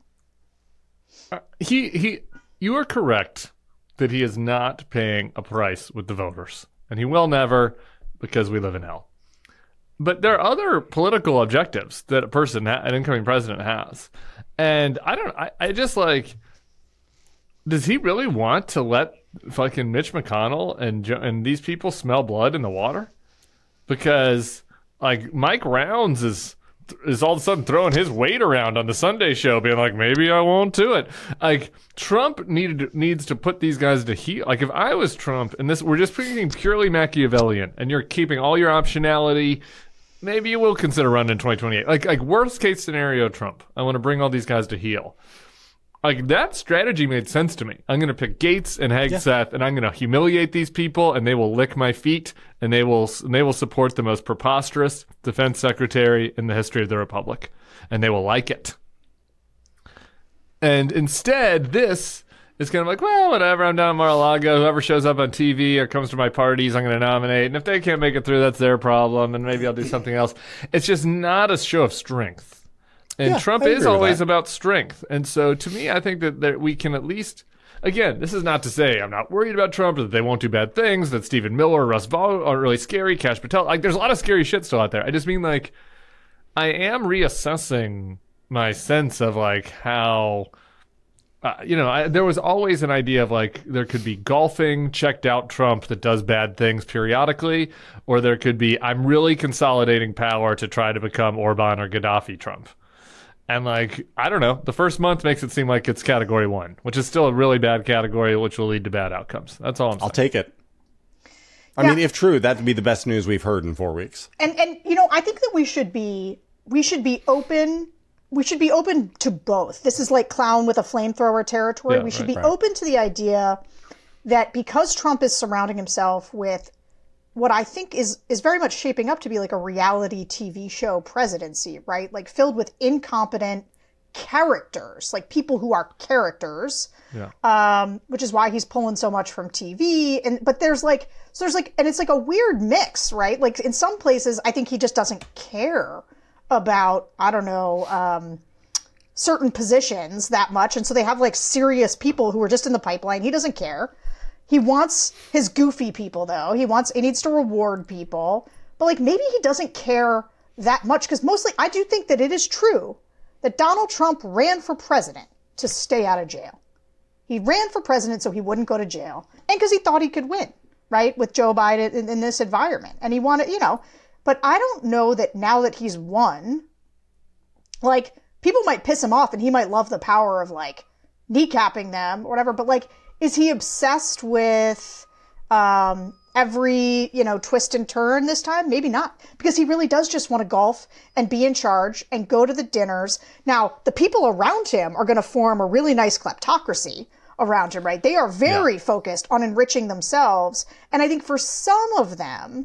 You are correct that he is not paying a price with the voters, and he will never because we live in hell. But there are other political objectives that an incoming president has, and I just like. Does he really want to let fucking Mitch McConnell and these people smell blood in the water? Because like Mike Rounds is is all of a sudden throwing his weight around on the Sunday show, being like, maybe I won't do it. Like, Trump needs to put these guys to heel. Like, if I was Trump, and we're just being purely Machiavellian, and you're keeping all your optionality, maybe you will consider running in 2028. Like worst case scenario, Trump, I want to bring all these guys to heel. Like, that strategy made sense to me. I'm going to pick Gates and Hegseth, and I'm going to humiliate these people, and they will lick my feet, and they will support the most preposterous defense secretary in the history of the republic, and they will like it. And instead, this is kind of like, well, whatever, I'm down in Mar-a-Lago. Whoever shows up on TV or comes to my parties, I'm going to nominate. And if they can't make it through, that's their problem, and maybe I'll do something else. It's just not a show of strength. And Trump is always about strength. And so to me, I think that we can at least, again, this is not to say I'm not worried about Trump, that they won't do bad things, that Stephen Miller or Russ Vought are really scary, Kash Patel. Like, there's a lot of scary shit still out there. I just mean, like, I am reassessing my sense of, like, how, there was always an idea of, like, there could be golfing, checked out Trump that does bad things periodically, or there could be, I'm really consolidating power to try to become Orban or Gaddafi Trump. And, like, I don't know, the first month makes it seem like it's category 1, which is still a really bad category, which will lead to bad outcomes. That's all I'm saying. I'll take it. I mean, if true, that would be the best news we've heard in 4 weeks. And I think that we should be open. We should be open to both. This is like clown with a flamethrower territory. Yeah, we should be open to the idea that because Trump is surrounding himself with what I think is very much shaping up to be like a reality TV show presidency, right? Like, filled with incompetent characters, like people who are characters, which is why he's pulling so much from TV. But there's and it's like a weird mix, right? Like, in some places, I think he just doesn't care about, I don't know, certain positions that much. And so they have, like, serious people who are just in the pipeline. He doesn't care. He wants his goofy people, though. He needs to reward people. But, like, maybe he doesn't care that much, because mostly I do think that it is true that Donald Trump ran for president to stay out of jail. He ran for president so he wouldn't go to jail, and because he thought he could win, right, with Joe Biden in this environment. And he wanted, but I don't know that now that he's won, like, people might piss him off and he might love the power of, like, kneecapping them or whatever, but, like, is he obsessed with every, twist and turn this time? Maybe not, because he really does just want to golf and be in charge and go to the dinners. Now, the people around him are going to form a really nice kleptocracy around him, right? They are very focused on enriching themselves. And I think for some of them,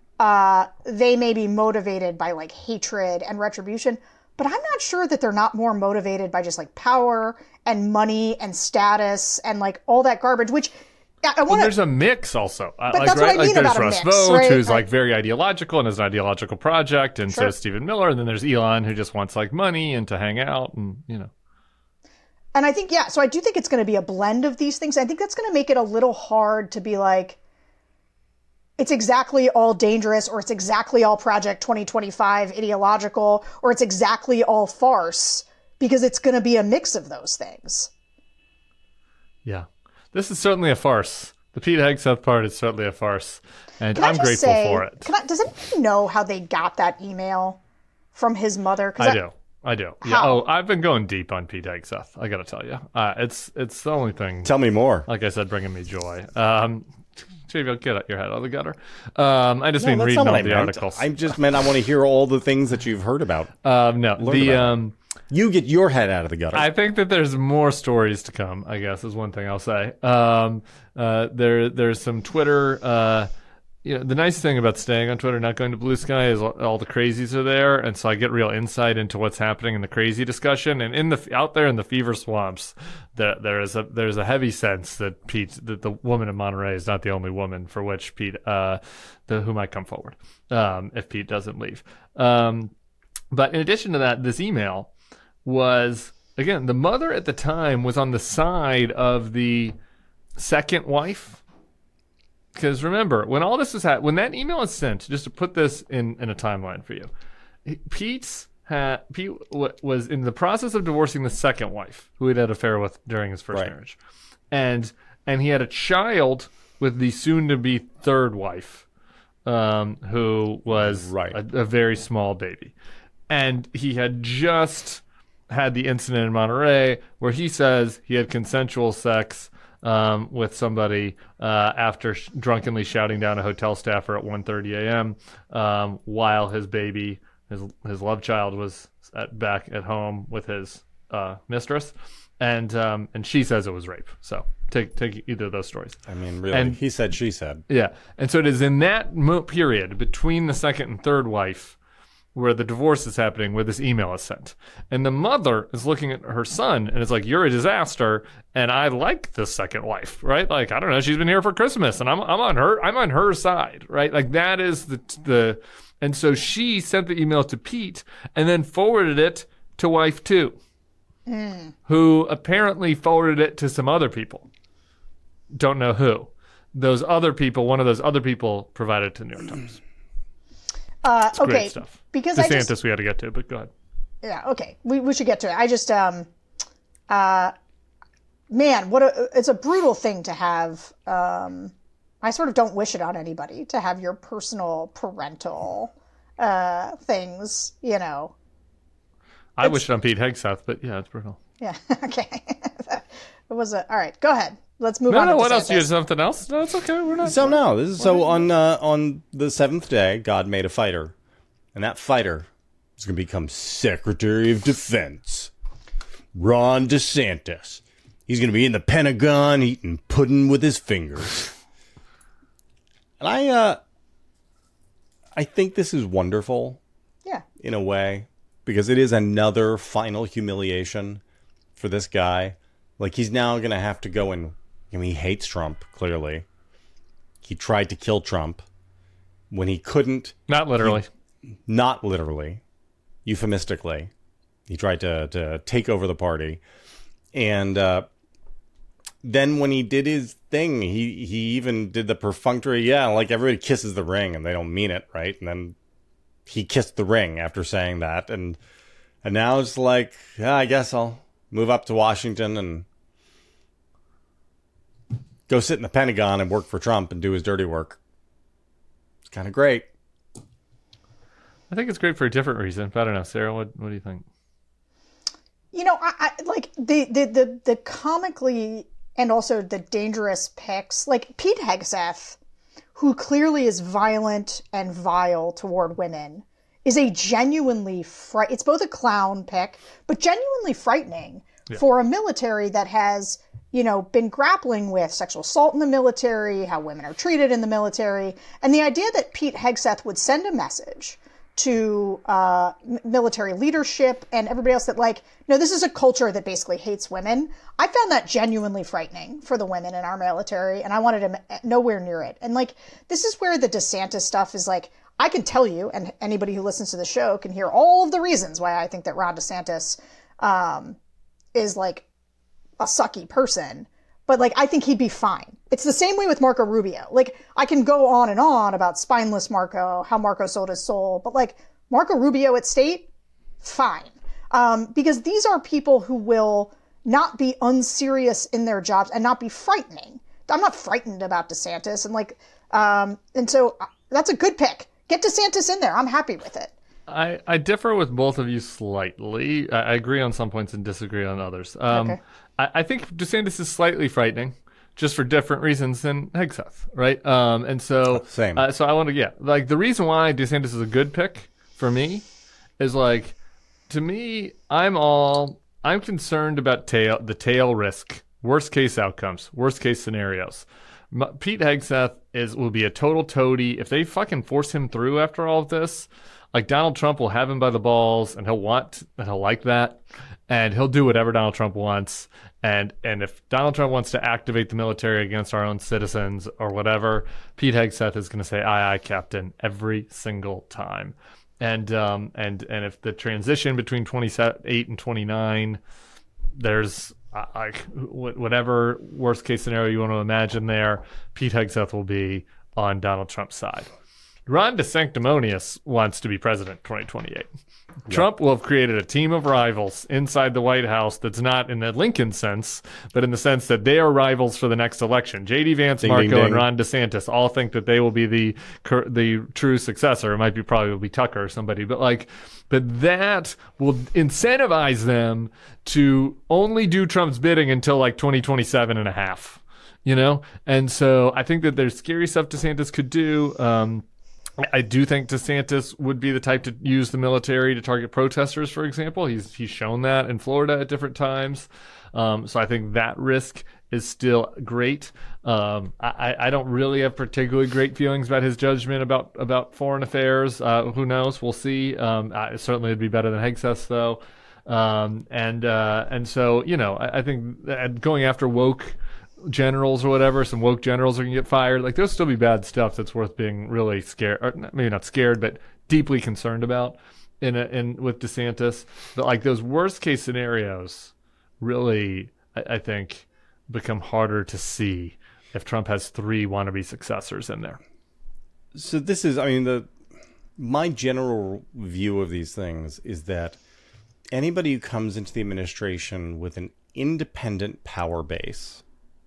they may be motivated by, like, hatred and retribution. But I'm not sure that they're not more motivated by just, like, power and money and status and, like, all that garbage, which I want to... There's a mix also. But that's what I mean about a mix, There's Russ Vought, right? who's, like, very ideological and has an ideological project, and so is Stephen Miller, and then there's Elon, who just wants, like, money and to hang out, and, And I think, so I do think it's going to be a blend of these things. I think that's going to make it a little hard to be like, it's exactly all dangerous, or it's exactly all Project 2025 ideological, or it's exactly all farce, because it's going to be a mix of those things. Yeah. This is certainly a farce. The Pete Hegseth part is certainly a farce, and I'm grateful for it. Does anybody know how they got that email from his mother? I do. Yeah. Oh, I've been going deep on Pete Hegseth, I got to tell you. It's the only thing. Tell me more. Like I said, bringing me joy. JV, get your head out of the gutter. I just mean reading all the articles. I just meant I want to hear all the ththings that you've heard about. You get your head out of the gutter. I think that there's more stories to come, I guess, is one thing I'll say. There's some Twitter... the nice thing about staying on Twitter, not going to Blue Sky, is all the crazies are there, and so I get real insight into what's happening in the crazy discussion. And out there in the fever swamps, there's a heavy sense that the woman in Monterey is not the only woman for which Pete, who might come forward if Pete doesn't leave. But in addition to that, this email was, again, the mother at the time was on the side of the second wife. Because remember, when all this was when that email is sent, just to put this in a timeline for you, Pete was in the process of divorcing the second wife, who he'd had an affair with during his first marriage, and he had a child with the soon-to-be third wife, who was a very small baby. And he had just had the incident in Monterey where he says he had consensual sex with somebody after drunkenly shouting down a hotel staffer at 1:30 a.m. While his baby, his love child, was back at home with his mistress, and she says it was rape. So take either of those stories. I mean, really, And- he said, she said. Yeah, and so it is in that period between the second and third wife where the divorce is happening, where this email is sent. And the mother is looking at her son and is like, you're a disaster, and I like this second wife, right? Like, I don't know, she's been here for Christmas, and I'm on her side, right? Like, that is the and so she sent the email to Pete and then forwarded it to wife 2, who apparently forwarded it to some other people. Don't know who. Those other people, one of those other people provided it to the New York Times. Okay, Great stuff. because DeSantis we had to get to, but go ahead. yeah, okay, we should get to it. I just man, it's a brutal thing to have. I sort of don't wish it on anybody to have your personal parental things, you know. I wish it on Pete Hegseth, but yeah, it's brutal. Yeah, okay. It was all right. Go ahead. Let's move No, on. no. to What else? You DeSantis. have something else? No, it's okay. We're not. So no, this is so on the seventh day, God made a fighter, and that fighter is going to become Secretary of Defense, Ron DeSantis. He's going to be in the Pentagon eating pudding with his fingers, and I think this is wonderful Yeah. in a way because it is another final humiliation for this guy. Like he's now going to have to go and. I mean, he hates Trump, clearly. He tried to kill Trump when he couldn't. Not literally. Not literally. Euphemistically. He tried to take over the party. And then when he did his thing, he even did the perfunctory, like everybody kisses the ring and they don't mean it, right? And then he kissed the ring after saying that. And now it's like, I guess I'll move up to Washington and go sit in the Pentagon and work for Trump and do his dirty work. It's kind of great. I think it's great for a different reason, but I don't know. Sarah, what do you think? You know, I like the comically and also the dangerous picks, like Pete Hegseth, who clearly is violent and vile toward women, is a genuinely it's both a clown pick, but genuinely frightening for a military that has, you know, been grappling with sexual assault in the military, how women are treated in the military, and the idea that Pete Hegseth would send a message to military leadership and everybody else that, like, no, this is a culture that basically hates women. I found that genuinely frightening for the women in our military, and I wanted him nowhere near it. And, like, this is where the DeSantis stuff is, like, I can tell you, and anybody who listens to the show can hear all of the reasons why I think that Ron DeSantis is, like, a sucky person, but like I think he'd be fine. It's the same way with Marco Rubio. Like I can go on and on about spineless Marco, how Marco sold his soul, but like Marco Rubio at state, fine, because these are people who will not be unserious in their jobs and not be frightening. I'm not frightened about DeSantis, and like, and so that's a good pick. Get DeSantis in there. I'm happy with it. I differ with both of you slightly. I agree on some points and disagree on others. Okay. I think DeSantis is slightly frightening, just for different reasons than Hegseth, right? And so, Same. So I want to, like the reason why DeSantis is a good pick for me is like, to me, I'm concerned about the tail risk, worst case outcomes, worst case scenarios. Pete Hegseth will be a total toady if they fucking force him through after all of this. Like Donald Trump will have him by the balls, and he'll like that, and he'll do whatever Donald Trump wants. And if Donald Trump wants to activate the military against our own citizens or whatever, Pete Hegseth is going to say "Aye, aye, Captain" every single time. And if the transition between 28 and 29, there's like whatever worst case scenario you want to imagine there, Pete Hegseth will be on Donald Trump's side. Ron DeSanctimonious wants to be president 2028. Trump will have created a team of rivals inside the White House that's not in the Lincoln sense, but in the sense that they are rivals for the next election. J.D. Vance, Ding, Marco, ding, ding. and Ron DeSantis all think that they will be the true successor. It might be probably Tucker or somebody, but that will incentivize them to only do Trump's bidding until like 2027 and a half, And so I think that there's scary stuff DeSantis could do. I do think DeSantis would be the type to use the military to target protesters, for example. He's shown that in Florida at different times. So I think that risk is still great. I don't really have particularly great feelings about his judgment about foreign affairs. Who knows? We'll see. Certainly it'd be better than Hegseth, though. And so, I think going after woke generals or whatever, some woke generals are going to get fired. Like, there'll still be bad stuff that's worth being really scared, or maybe not scared, but deeply concerned about with DeSantis. But like those worst case scenarios really, I think, become harder to see if Trump has 3 wannabe successors in there. So this is, my general view of these things is that anybody who comes into the administration with an independent power base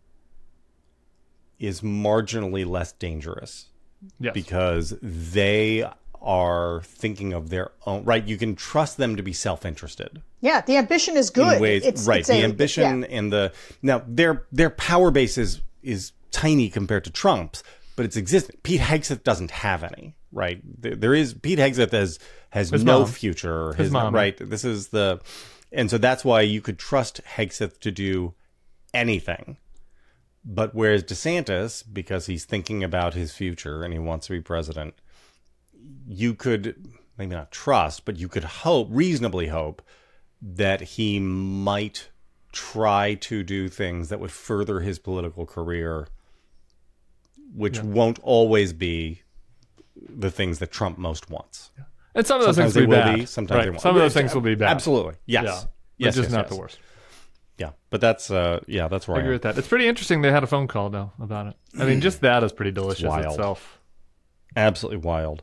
is marginally less dangerous. Yes. Because they are thinking of their own, right? You can trust them to be self-interested. Yeah, the ambition is good. In ways, the ambition and now their power base is tiny compared to Trump's, but it's existent. Pete Hegseth doesn't have any, right? There is Pete Hegseth has no future. His mom, right? This is and so that's why you could trust Hegseth to do anything. But whereas DeSantis, because he's thinking about his future and he wants to be president, you could maybe not trust, but you could reasonably hope that he might try to do things that would further his political career, which won't always be the things that Trump most wants. Yeah. And some of those sometimes things will be bad. Sometimes they won't. Some of those things will be bad. Absolutely. Yes. Yeah. It's just not the worst. Yeah, but that's where I agree with that. It's pretty interesting they had a phone call, though, about it. I mean, just that is pretty delicious itself. Absolutely wild.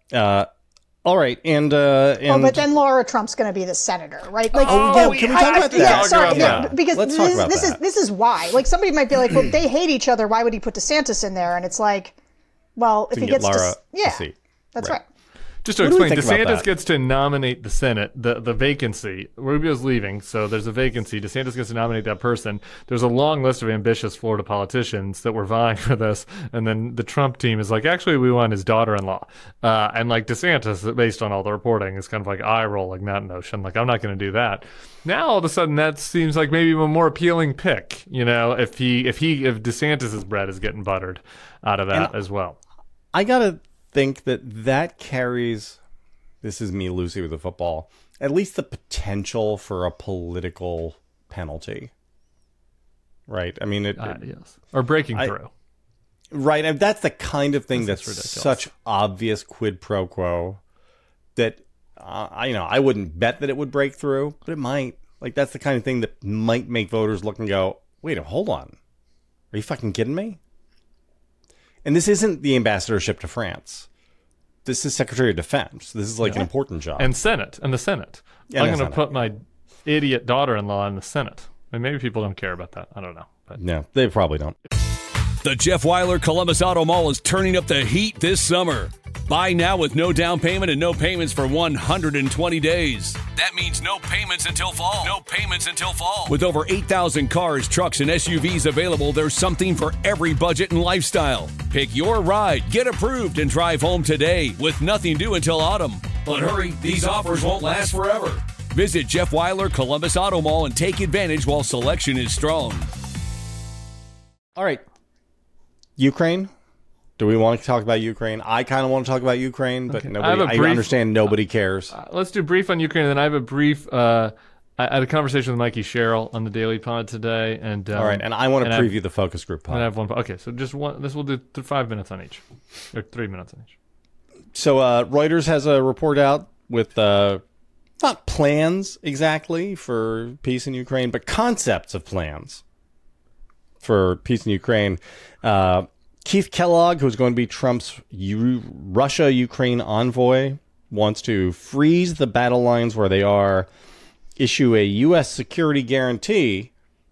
All right, and but then Laura Trump's going to be the senator, right? Like, can we talk about that? Yeah, sorry, Yeah. because Let's talk about that. this is why. Like, somebody might be like, well, they hate each other. Why would he put DeSantis in there? And it's like, well, if he gets Laura yeah, a seat. that's right. Just to explain, DeSantis gets to nominate the Senate, the vacancy. Rubio's leaving, so there's a vacancy. DeSantis gets to nominate that person. There's a long list of ambitious Florida politicians that were vying for this, and then the Trump team is like, actually, we want his daughter-in-law. And like DeSantis, based on all the reporting, is kind of like eye-rolling that notion. Like, I'm not going to do that. Now, all of a sudden, that seems like maybe a more appealing pick, if DeSantis's bread is getting buttered out of that as well. I gotta think that carries, this is me Lucy with the football, at least the potential for a political penalty, right? I mean, yes, or breaking through, right? And that's the kind of thing that's ridiculous. Such obvious quid pro quo that I wouldn't bet that it would break through, but it might. Like, that's the kind of thing that might make voters look and go, wait, hold on, are you fucking kidding me? And this isn't the ambassadorship to France. This is Secretary of Defense. This is like an important job. And the Senate. I'm going to put my idiot daughter-in-law in the Senate. And maybe people don't care about that. I don't know. But no, they probably don't. The Jeff Weiler Columbus Auto Mall is turning up the heat this summer. Buy now with no down payment and no payments for 120 days. That means no payments until fall. No payments until fall. With over 8,000 cars, trucks, and SUVs available, there's something for every budget and lifestyle. Pick your ride, get approved, and drive home today with nothing due until autumn. But hurry, these offers won't last forever. Visit Jeff Weiler Columbus Auto Mall and take advantage while selection is strong. All right. Ukraine? Do we want to talk about Ukraine? I kind of want to talk about Ukraine, but I understand nobody cares. Let's do brief on Ukraine, and then I have a brief. I had a conversation with Mikey Sherrill on the Daily Pod today, and all right, and I want to preview the focus group pod. And I have one. Okay, so just one. This will do 5 minutes on each, or 3 minutes on each. So Reuters has a report out with not plans exactly for peace in Ukraine, but concepts of plans for peace in Ukraine. Keith Kellogg, who's going to be Trump's Russia-Ukraine envoy, wants to freeze the battle lines where they are, issue a U.S. security guarantee,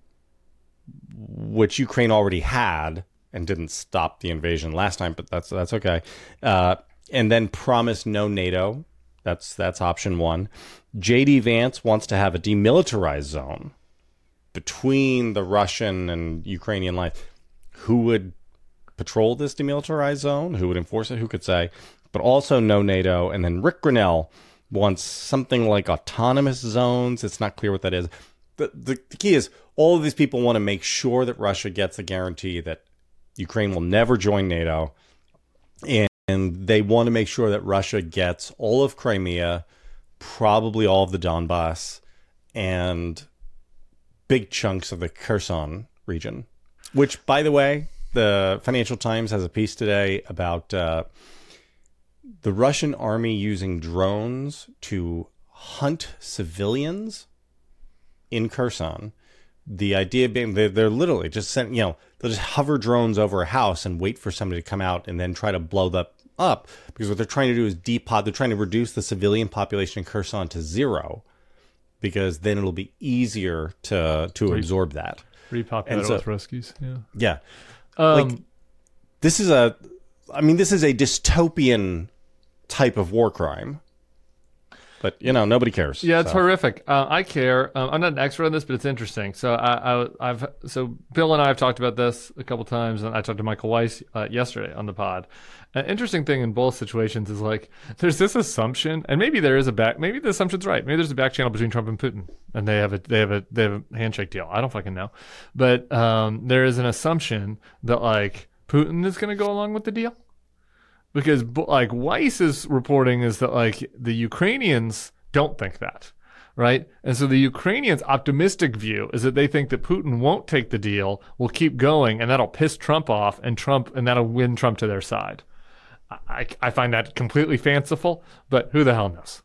which Ukraine already had and didn't stop the invasion last time, but that's okay. And then promise no NATO. That's option one. J.D. Vance wants to have a demilitarized zone between the Russian and Ukrainian lines. Who would patrol this demilitarized zone? Who would enforce it? Who could say? But also no NATO. And then Rick Grinnell wants something like autonomous zones. It's not clear what that is. The key is all of these people want to make sure that Russia gets a guarantee that Ukraine will never join NATO. And they want to make sure that Russia gets all of Crimea, probably all of the Donbass, and big chunks of the Kherson region. Which, by the way, the Financial Times has a piece today about the Russian army using drones to hunt civilians in Kherson. The idea being they're literally just they'll just hover drones over a house and wait for somebody to come out and then try to blow that up, because what they're trying to do is they're trying to reduce the civilian population in Kherson to zero, because then it'll be easier to absorb that. Repopulate with rescues. Yeah. This is a dystopian type of war crime. But, nobody cares. Yeah, it's horrific. I care. I'm not an expert on this, but it's interesting. So so Bill and I have talked about this a couple times, and I talked to Michael Weiss yesterday on the pod. An interesting thing in both situations is there's this assumption, and maybe there is maybe the assumption's right. Maybe there's a back channel between Trump and Putin, and they have a handshake deal. I don't fucking know, but there is an assumption that Putin is going to go along with the deal. Because Weiss's reporting is that the Ukrainians don't think that, right? And so the Ukrainians' optimistic view is that they think that Putin won't take the deal, will keep going, and that'll piss Trump off, and that'll win Trump to their side. I find that completely fanciful, but who the hell knows?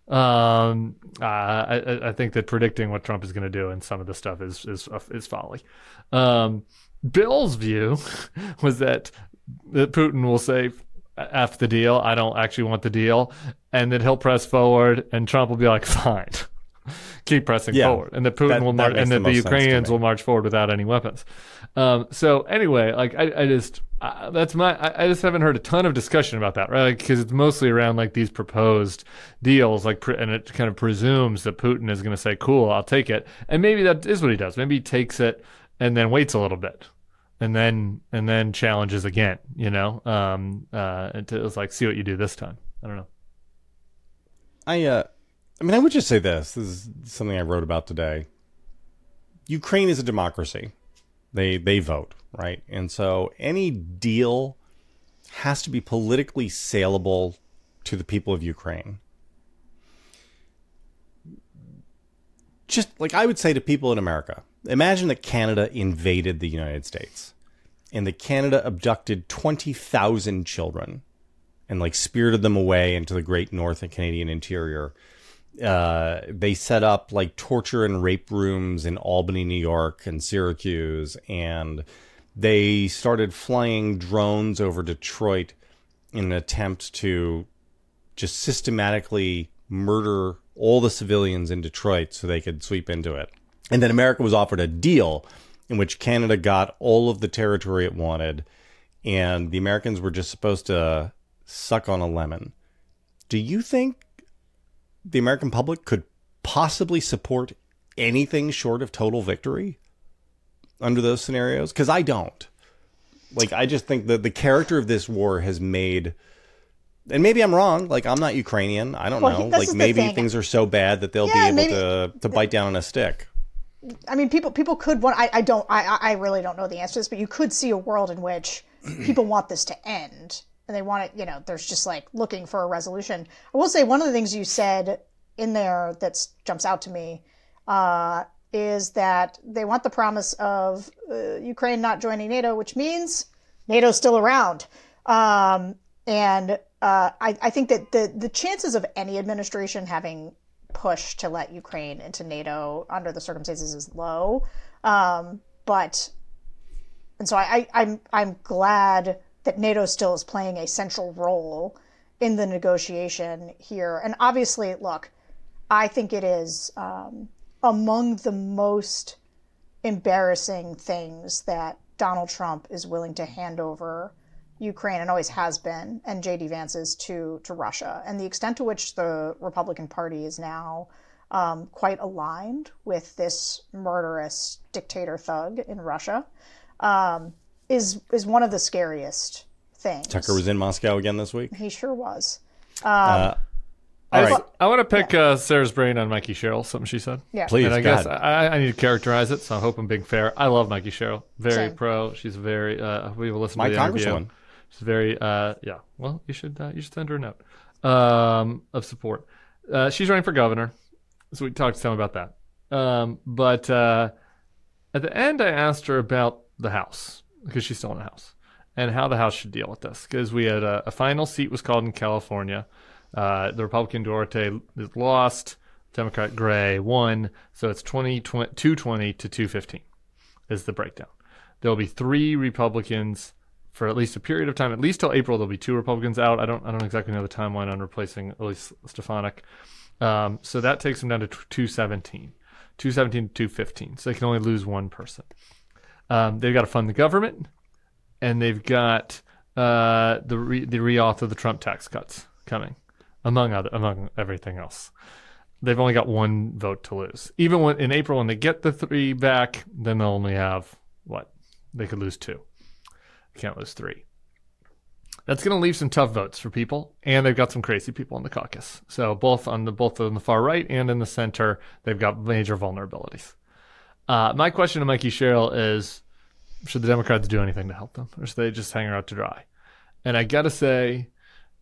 I think that predicting what Trump is going to do in some of this stuff is folly. Bill's view was that Putin will say, F the deal, I don't actually want the deal, and then he'll press forward, and Trump will be like, fine, keep pressing forward, and that Putin will march, and that the Ukrainians will march forward without any weapons. So anyway, I just haven't heard a ton of discussion about that, right? Because it's mostly around these proposed deals, and it kind of presumes that Putin is going to say, cool, I'll take it, and maybe that is what he does. Maybe he takes it and then waits a little bit. And then challenges again, until it's see what you do this time. I don't know. I would just say this. This is something I wrote about today. Ukraine is a democracy. They vote, right? And so any deal has to be politically saleable to the people of Ukraine. Just I would say to people in America, imagine that Canada invaded the United States and that Canada abducted 20,000 children and spirited them away into the great North and Canadian interior. They set up torture and rape rooms in Albany, New York and Syracuse. And they started flying drones over Detroit in an attempt to just systematically murder all the civilians in Detroit so they could sweep into it. And then America was offered a deal in which Canada got all of the territory it wanted, and the Americans were just supposed to suck on a lemon. Do you think the American public could possibly support anything short of total victory under those scenarios? Because I don't. I just think that the character of this war has made... And maybe I'm wrong. I'm not Ukrainian. I don't know. Maybe things are so bad that they'll be able to bite down on a stick. People could want. I really don't know the answer to this, but you could see a world in which people want this to end and they want it. There's just looking for a resolution. I will say one of the things you said in there that jumps out to me is that they want the promise of Ukraine not joining NATO, which means NATO's still around. And I think that the chances of any administration having push to let Ukraine into NATO under the circumstances is low. And so I'm glad that NATO still is playing a central role in the negotiation here. And obviously, look, I think it is among the most embarrassing things that Donald Trump is willing to hand over Ukraine, and always has been, and J.D. Vance is to Russia. And the extent to which the Republican Party is now quite aligned with this murderous dictator thug in Russia is one of the scariest things. Tucker was in Moscow again this week. He sure was. All right. I want to pick Sarah's brain on Mikey Sherrill, something she said. Yeah. Please, And I go guess ahead. I need to characterize it, so I hope I'm being fair. I love Mikey Sherrill. Very Same. pro. She's very, we will listen My to the interview. congresswoman. She's very, yeah. Well, you should send her a note of support. She's running for governor, so we talked to them about that. But at the end, I asked her about the House, because she's still in the House, and how the House should deal with this. Because we had a final seat was called in California. The Republican Duarte lost, Democrat Gray won, so it's 220 to 215 is the breakdown. There'll be 3 Republicans for at least a period of time, at least till April. There'll be 2 Republicans out. I don't exactly know the timeline on replacing Elise Stefanik. So that takes them down to 217 to 215. So they can only lose one person. They've got to fund the government, and they've got the reauth of the Trump tax cuts coming, among everything else. They've only got 1 vote to lose. Even when in April, when they get the 3 back, then they'll only have what? They could lose 2. They can't lose 3. That's going to leave some tough votes for people, and they've got some crazy people in the caucus. So both on the far right and in the center, they've got major vulnerabilities. My question to Mikey Sherrill is, should the Democrats do anything to help them, or should they just hang her out to dry? And I got to say,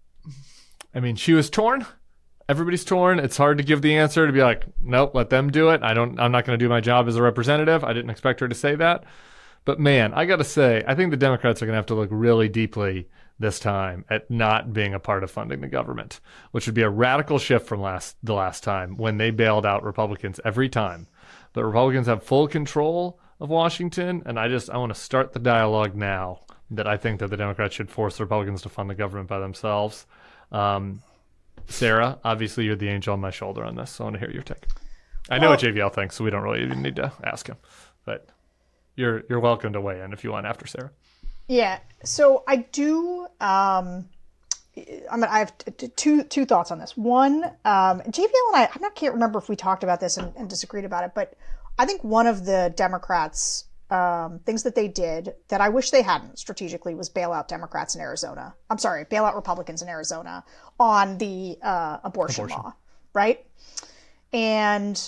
I mean, she was torn. Everybody's torn. It's hard to give the answer to be like, nope, let them do it. I'm not going to do my job as a representative. I didn't expect her to say that. But man, I got to say, I think the Democrats are going to have to look really deeply this time at not being a part of funding the government, which would be a radical shift from the last time when they bailed out Republicans every time. But Republicans have full control of Washington, and I want to start the dialogue now that I think that the Democrats should force the Republicans to fund the government by themselves. Sarah, obviously you're the angel on my shoulder on this, so I want to hear your take. I know what JVL thinks, so we don't really even need to ask him, but you're welcome to weigh in if you want after Sarah. Yeah. So I do. I have two thoughts on this. One, JVL and I can't remember if we talked about this and disagreed about it, but I think one of the Democrats' things that they did that I wish they hadn't strategically was bail out Democrats in Arizona. I'm sorry, bail out Republicans in Arizona on the abortion law, right? And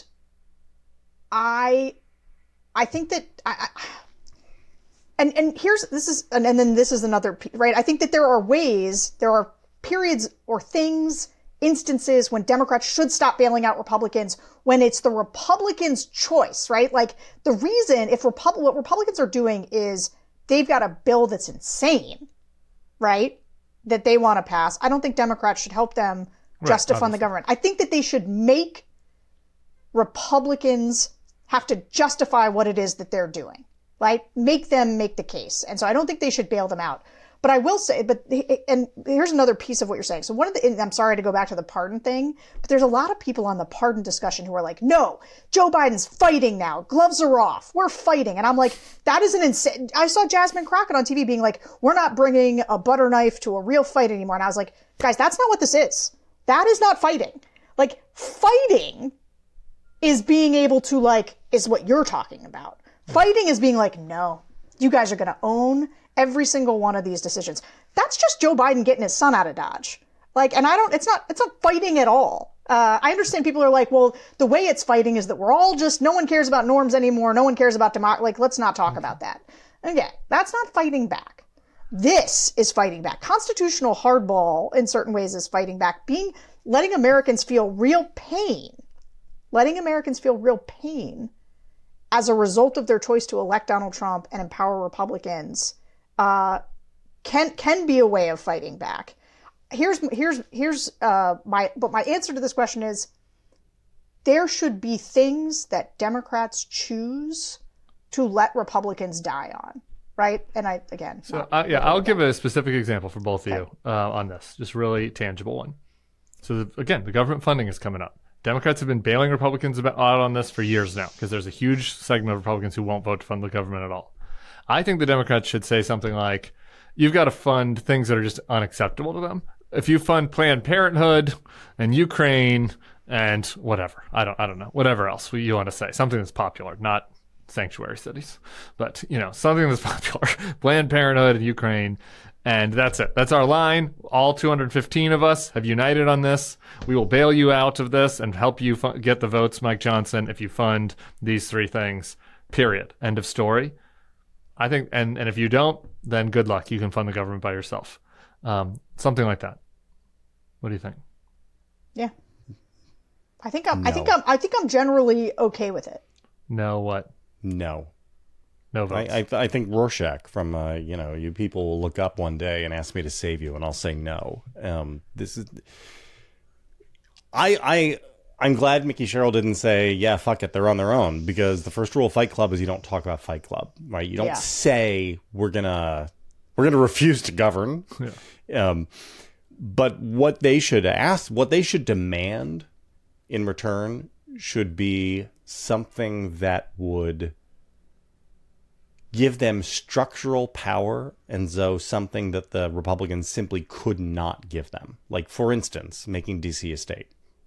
I think that and then this is another, right? I think that there are periods or instances when Democrats should stop bailing out Republicans when it's the Republicans' choice, right? Like the reason what Republicans are doing is they've got a bill that's insane, right? That they want to pass. I don't think Democrats should help them just to fund the government. I think that they should make Republicans have to justify what it is that they're doing, right? Make them make the case. And so I don't think they should bail them out. But I will say, and here's another piece of what you're saying. So I'm sorry to go back to the pardon thing, but there's a lot of people on the pardon discussion who are like, no, Joe Biden's fighting now. Gloves are off. We're fighting. And I'm like, that is an insane. I saw Jasmine Crockett on TV being like, we're not bringing a butter knife to a real fight anymore. And I was like, guys, that's not what this is. That is not fighting. Like fighting is being able to is what you're talking about. Fighting is being like, no, you guys are going to own every single one of these decisions. That's just Joe Biden getting his son out of Dodge. It's not fighting at all. I understand people are like, well, the way it's fighting is that we're all no one cares about norms anymore. No one cares about democracy. Let's not talk about that. Again, that's not fighting back. This is fighting back. Constitutional hardball in certain ways is fighting back. Letting Americans feel real pain. Letting Americans feel real pain as a result of their choice to elect Donald Trump and empower Republicans can be a way of fighting back. Here's my answer to this question is there should be things that Democrats choose to let Republicans die on, right? And again. So I'll give a specific example for both of you on this, just really tangible one. So again, the government funding is coming up. Democrats have been bailing Republicans out on this for years now because there's a huge segment of Republicans who won't vote to fund the government at all. I think the Democrats should say something like, you've got to fund things that are just unacceptable to them. If you fund Planned Parenthood and Ukraine and whatever, I don't know, whatever else you want to say, something that's popular, not sanctuary cities, but something that's popular, Planned Parenthood and Ukraine. And that's it. That's our line. All 215 of us have united on this. We will bail you out of this and help you get the votes, Mike Johnson, if you fund these three things, period. End of story. I think, and if you don't, then good luck. You can fund the government by yourself. Something like that. What do you think? Yeah. I think I'm generally okay with it. No, what? No. No votes. I think Rorschach from you people will look up one day and ask me to save you, and I'll say no. This is. I'm glad Mickey Sherrill didn't say, yeah, fuck it, they're on their own, because the first rule of Fight Club is you don't talk about Fight Club, right? You don't say we're gonna refuse to govern. Yeah. But what they should demand in return should be something that would give them structural power, and so something that the Republicans simply could not give them. Like, for instance, making DC a state.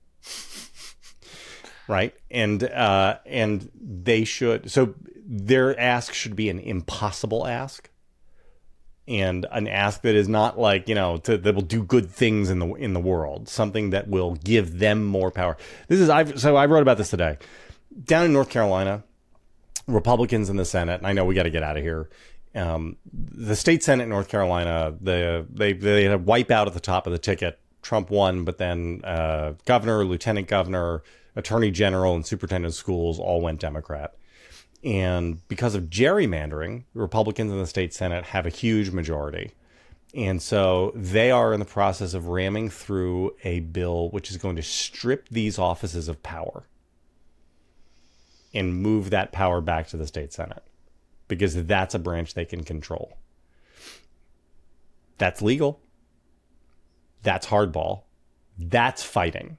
Right? And they should, so their ask should be an impossible ask, and an ask that is not like, that will do good things in the world, something that will give them more power. So I wrote about this today. Down in North Carolina, Republicans in the Senate, and I know we got to get out of here. The state Senate in North Carolina, they had a wipeout at the top of the ticket. Trump won, but then governor, lieutenant governor, attorney general, and superintendent of schools all went Democrat. And because of gerrymandering, Republicans in the state Senate have a huge majority. And so they are in the process of ramming through a bill which is going to strip these offices of power and move that power back to the state Senate, because that's a branch they can control. That's legal. That's hardball. That's fighting.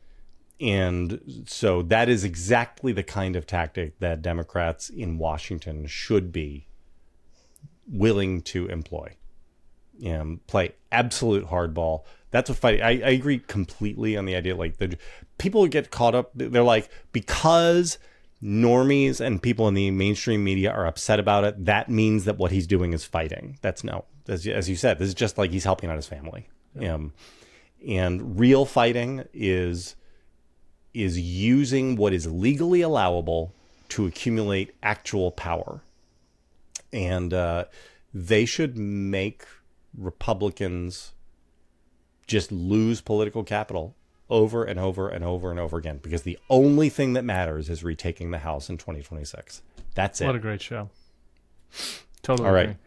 And so that is exactly the kind of tactic that Democrats in Washington should be willing to employ. Play absolute hardball. That's what fighting. I agree completely on the idea. Like, the people get caught up. They're like, because normies and people in the mainstream media are upset about it, that means that what he's doing is fighting. That's no. As you said, this is just like he's helping out his family. And real fighting is using what is legally allowable to accumulate actual power. And they should make Republicans just lose political capital over and over and over and over again, because the only thing that matters is retaking the House in 2026. That's it. What a great show. Totally. All right.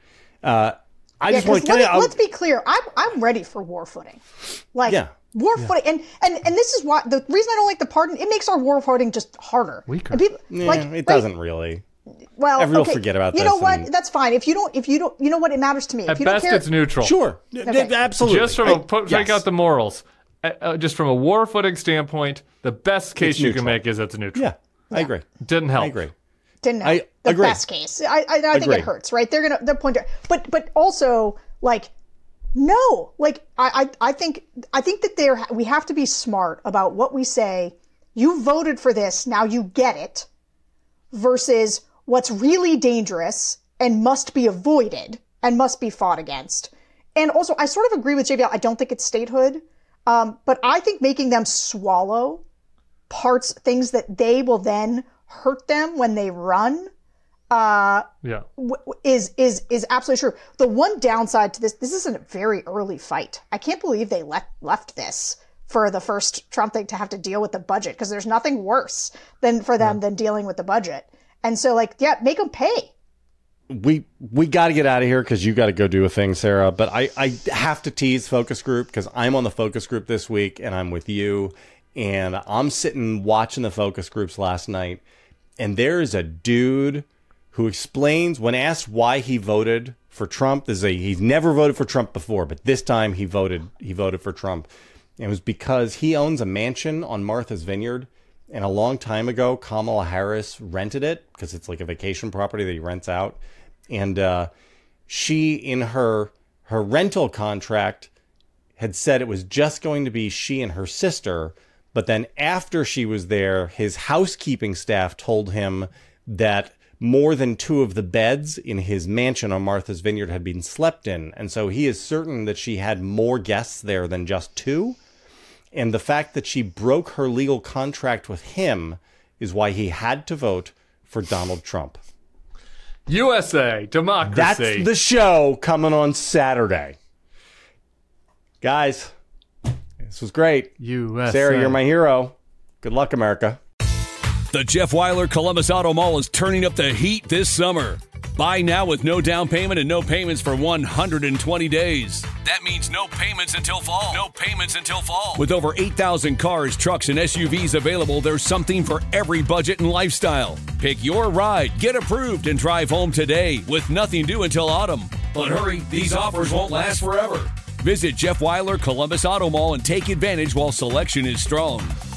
Let's be clear. I'm ready for war footing. War footing. And this is why the reason I don't like the pardon, it makes our war footing just harder. Weaker. And people, it doesn't really. Well, everyone will forget about this. You know what? That's fine. If you don't, you know what? It matters to me. At best, it's neutral. Sure. Okay. Absolutely. Just take out the morals. Just from a war footing standpoint, the best case you can make is it's neutral. Yeah, I agree. Didn't help. I agree. Didn't help. The agree. best case. I think it hurts, right? They're point to, but also, like, no, like I think that we have to be smart about what we say. You voted for this, now you get it, versus what's really dangerous and must be avoided and must be fought against. And also, I sort of agree with JVL. I don't think it's statehood. But I think making them swallow things that they will then hurt them when they run, is absolutely true. The one downside to this is a very early fight. I can't believe they left this for the first Trump thing to have to deal with the budget, because there's nothing worse than dealing with the budget. And so, make them pay. We got to get out of here because you got to go do a thing, Sarah. But I have to tease focus group, because I'm on the focus group this week and I'm with you. And I'm sitting watching the focus groups last night. And there is a dude who explains, when asked why he voted for Trump, he's never voted for Trump before, but this time he voted for Trump. And it was because he owns a mansion on Martha's Vineyard, and a long time ago, Kamala Harris rented it because it's like a vacation property that he rents out. And she, in her rental contract, had said it was just going to be she and her sister. But then after she was there, his housekeeping staff told him that more than 2 of the beds in his mansion on Martha's Vineyard had been slept in. And so he is certain that she had more guests there than just 2. And the fact that she broke her legal contract with him is why he had to vote for Donald Trump. USA, democracy. That's the show coming on Saturday. Guys, this was great. USA. Sarah, you're my hero. Good luck, America. The Jeff Weiler Columbus Auto Mall is turning up the heat this summer. Buy now with no down payment and no payments for 120 days. That means no payments until fall. No payments until fall. With over 8,000 cars, trucks, and SUVs available, there's something for every budget and lifestyle. Pick your ride, get approved, and drive home today with nothing due until autumn. But hurry, these offers won't last forever. Visit Jeff Weiler Columbus Auto Mall and take advantage while selection is strong.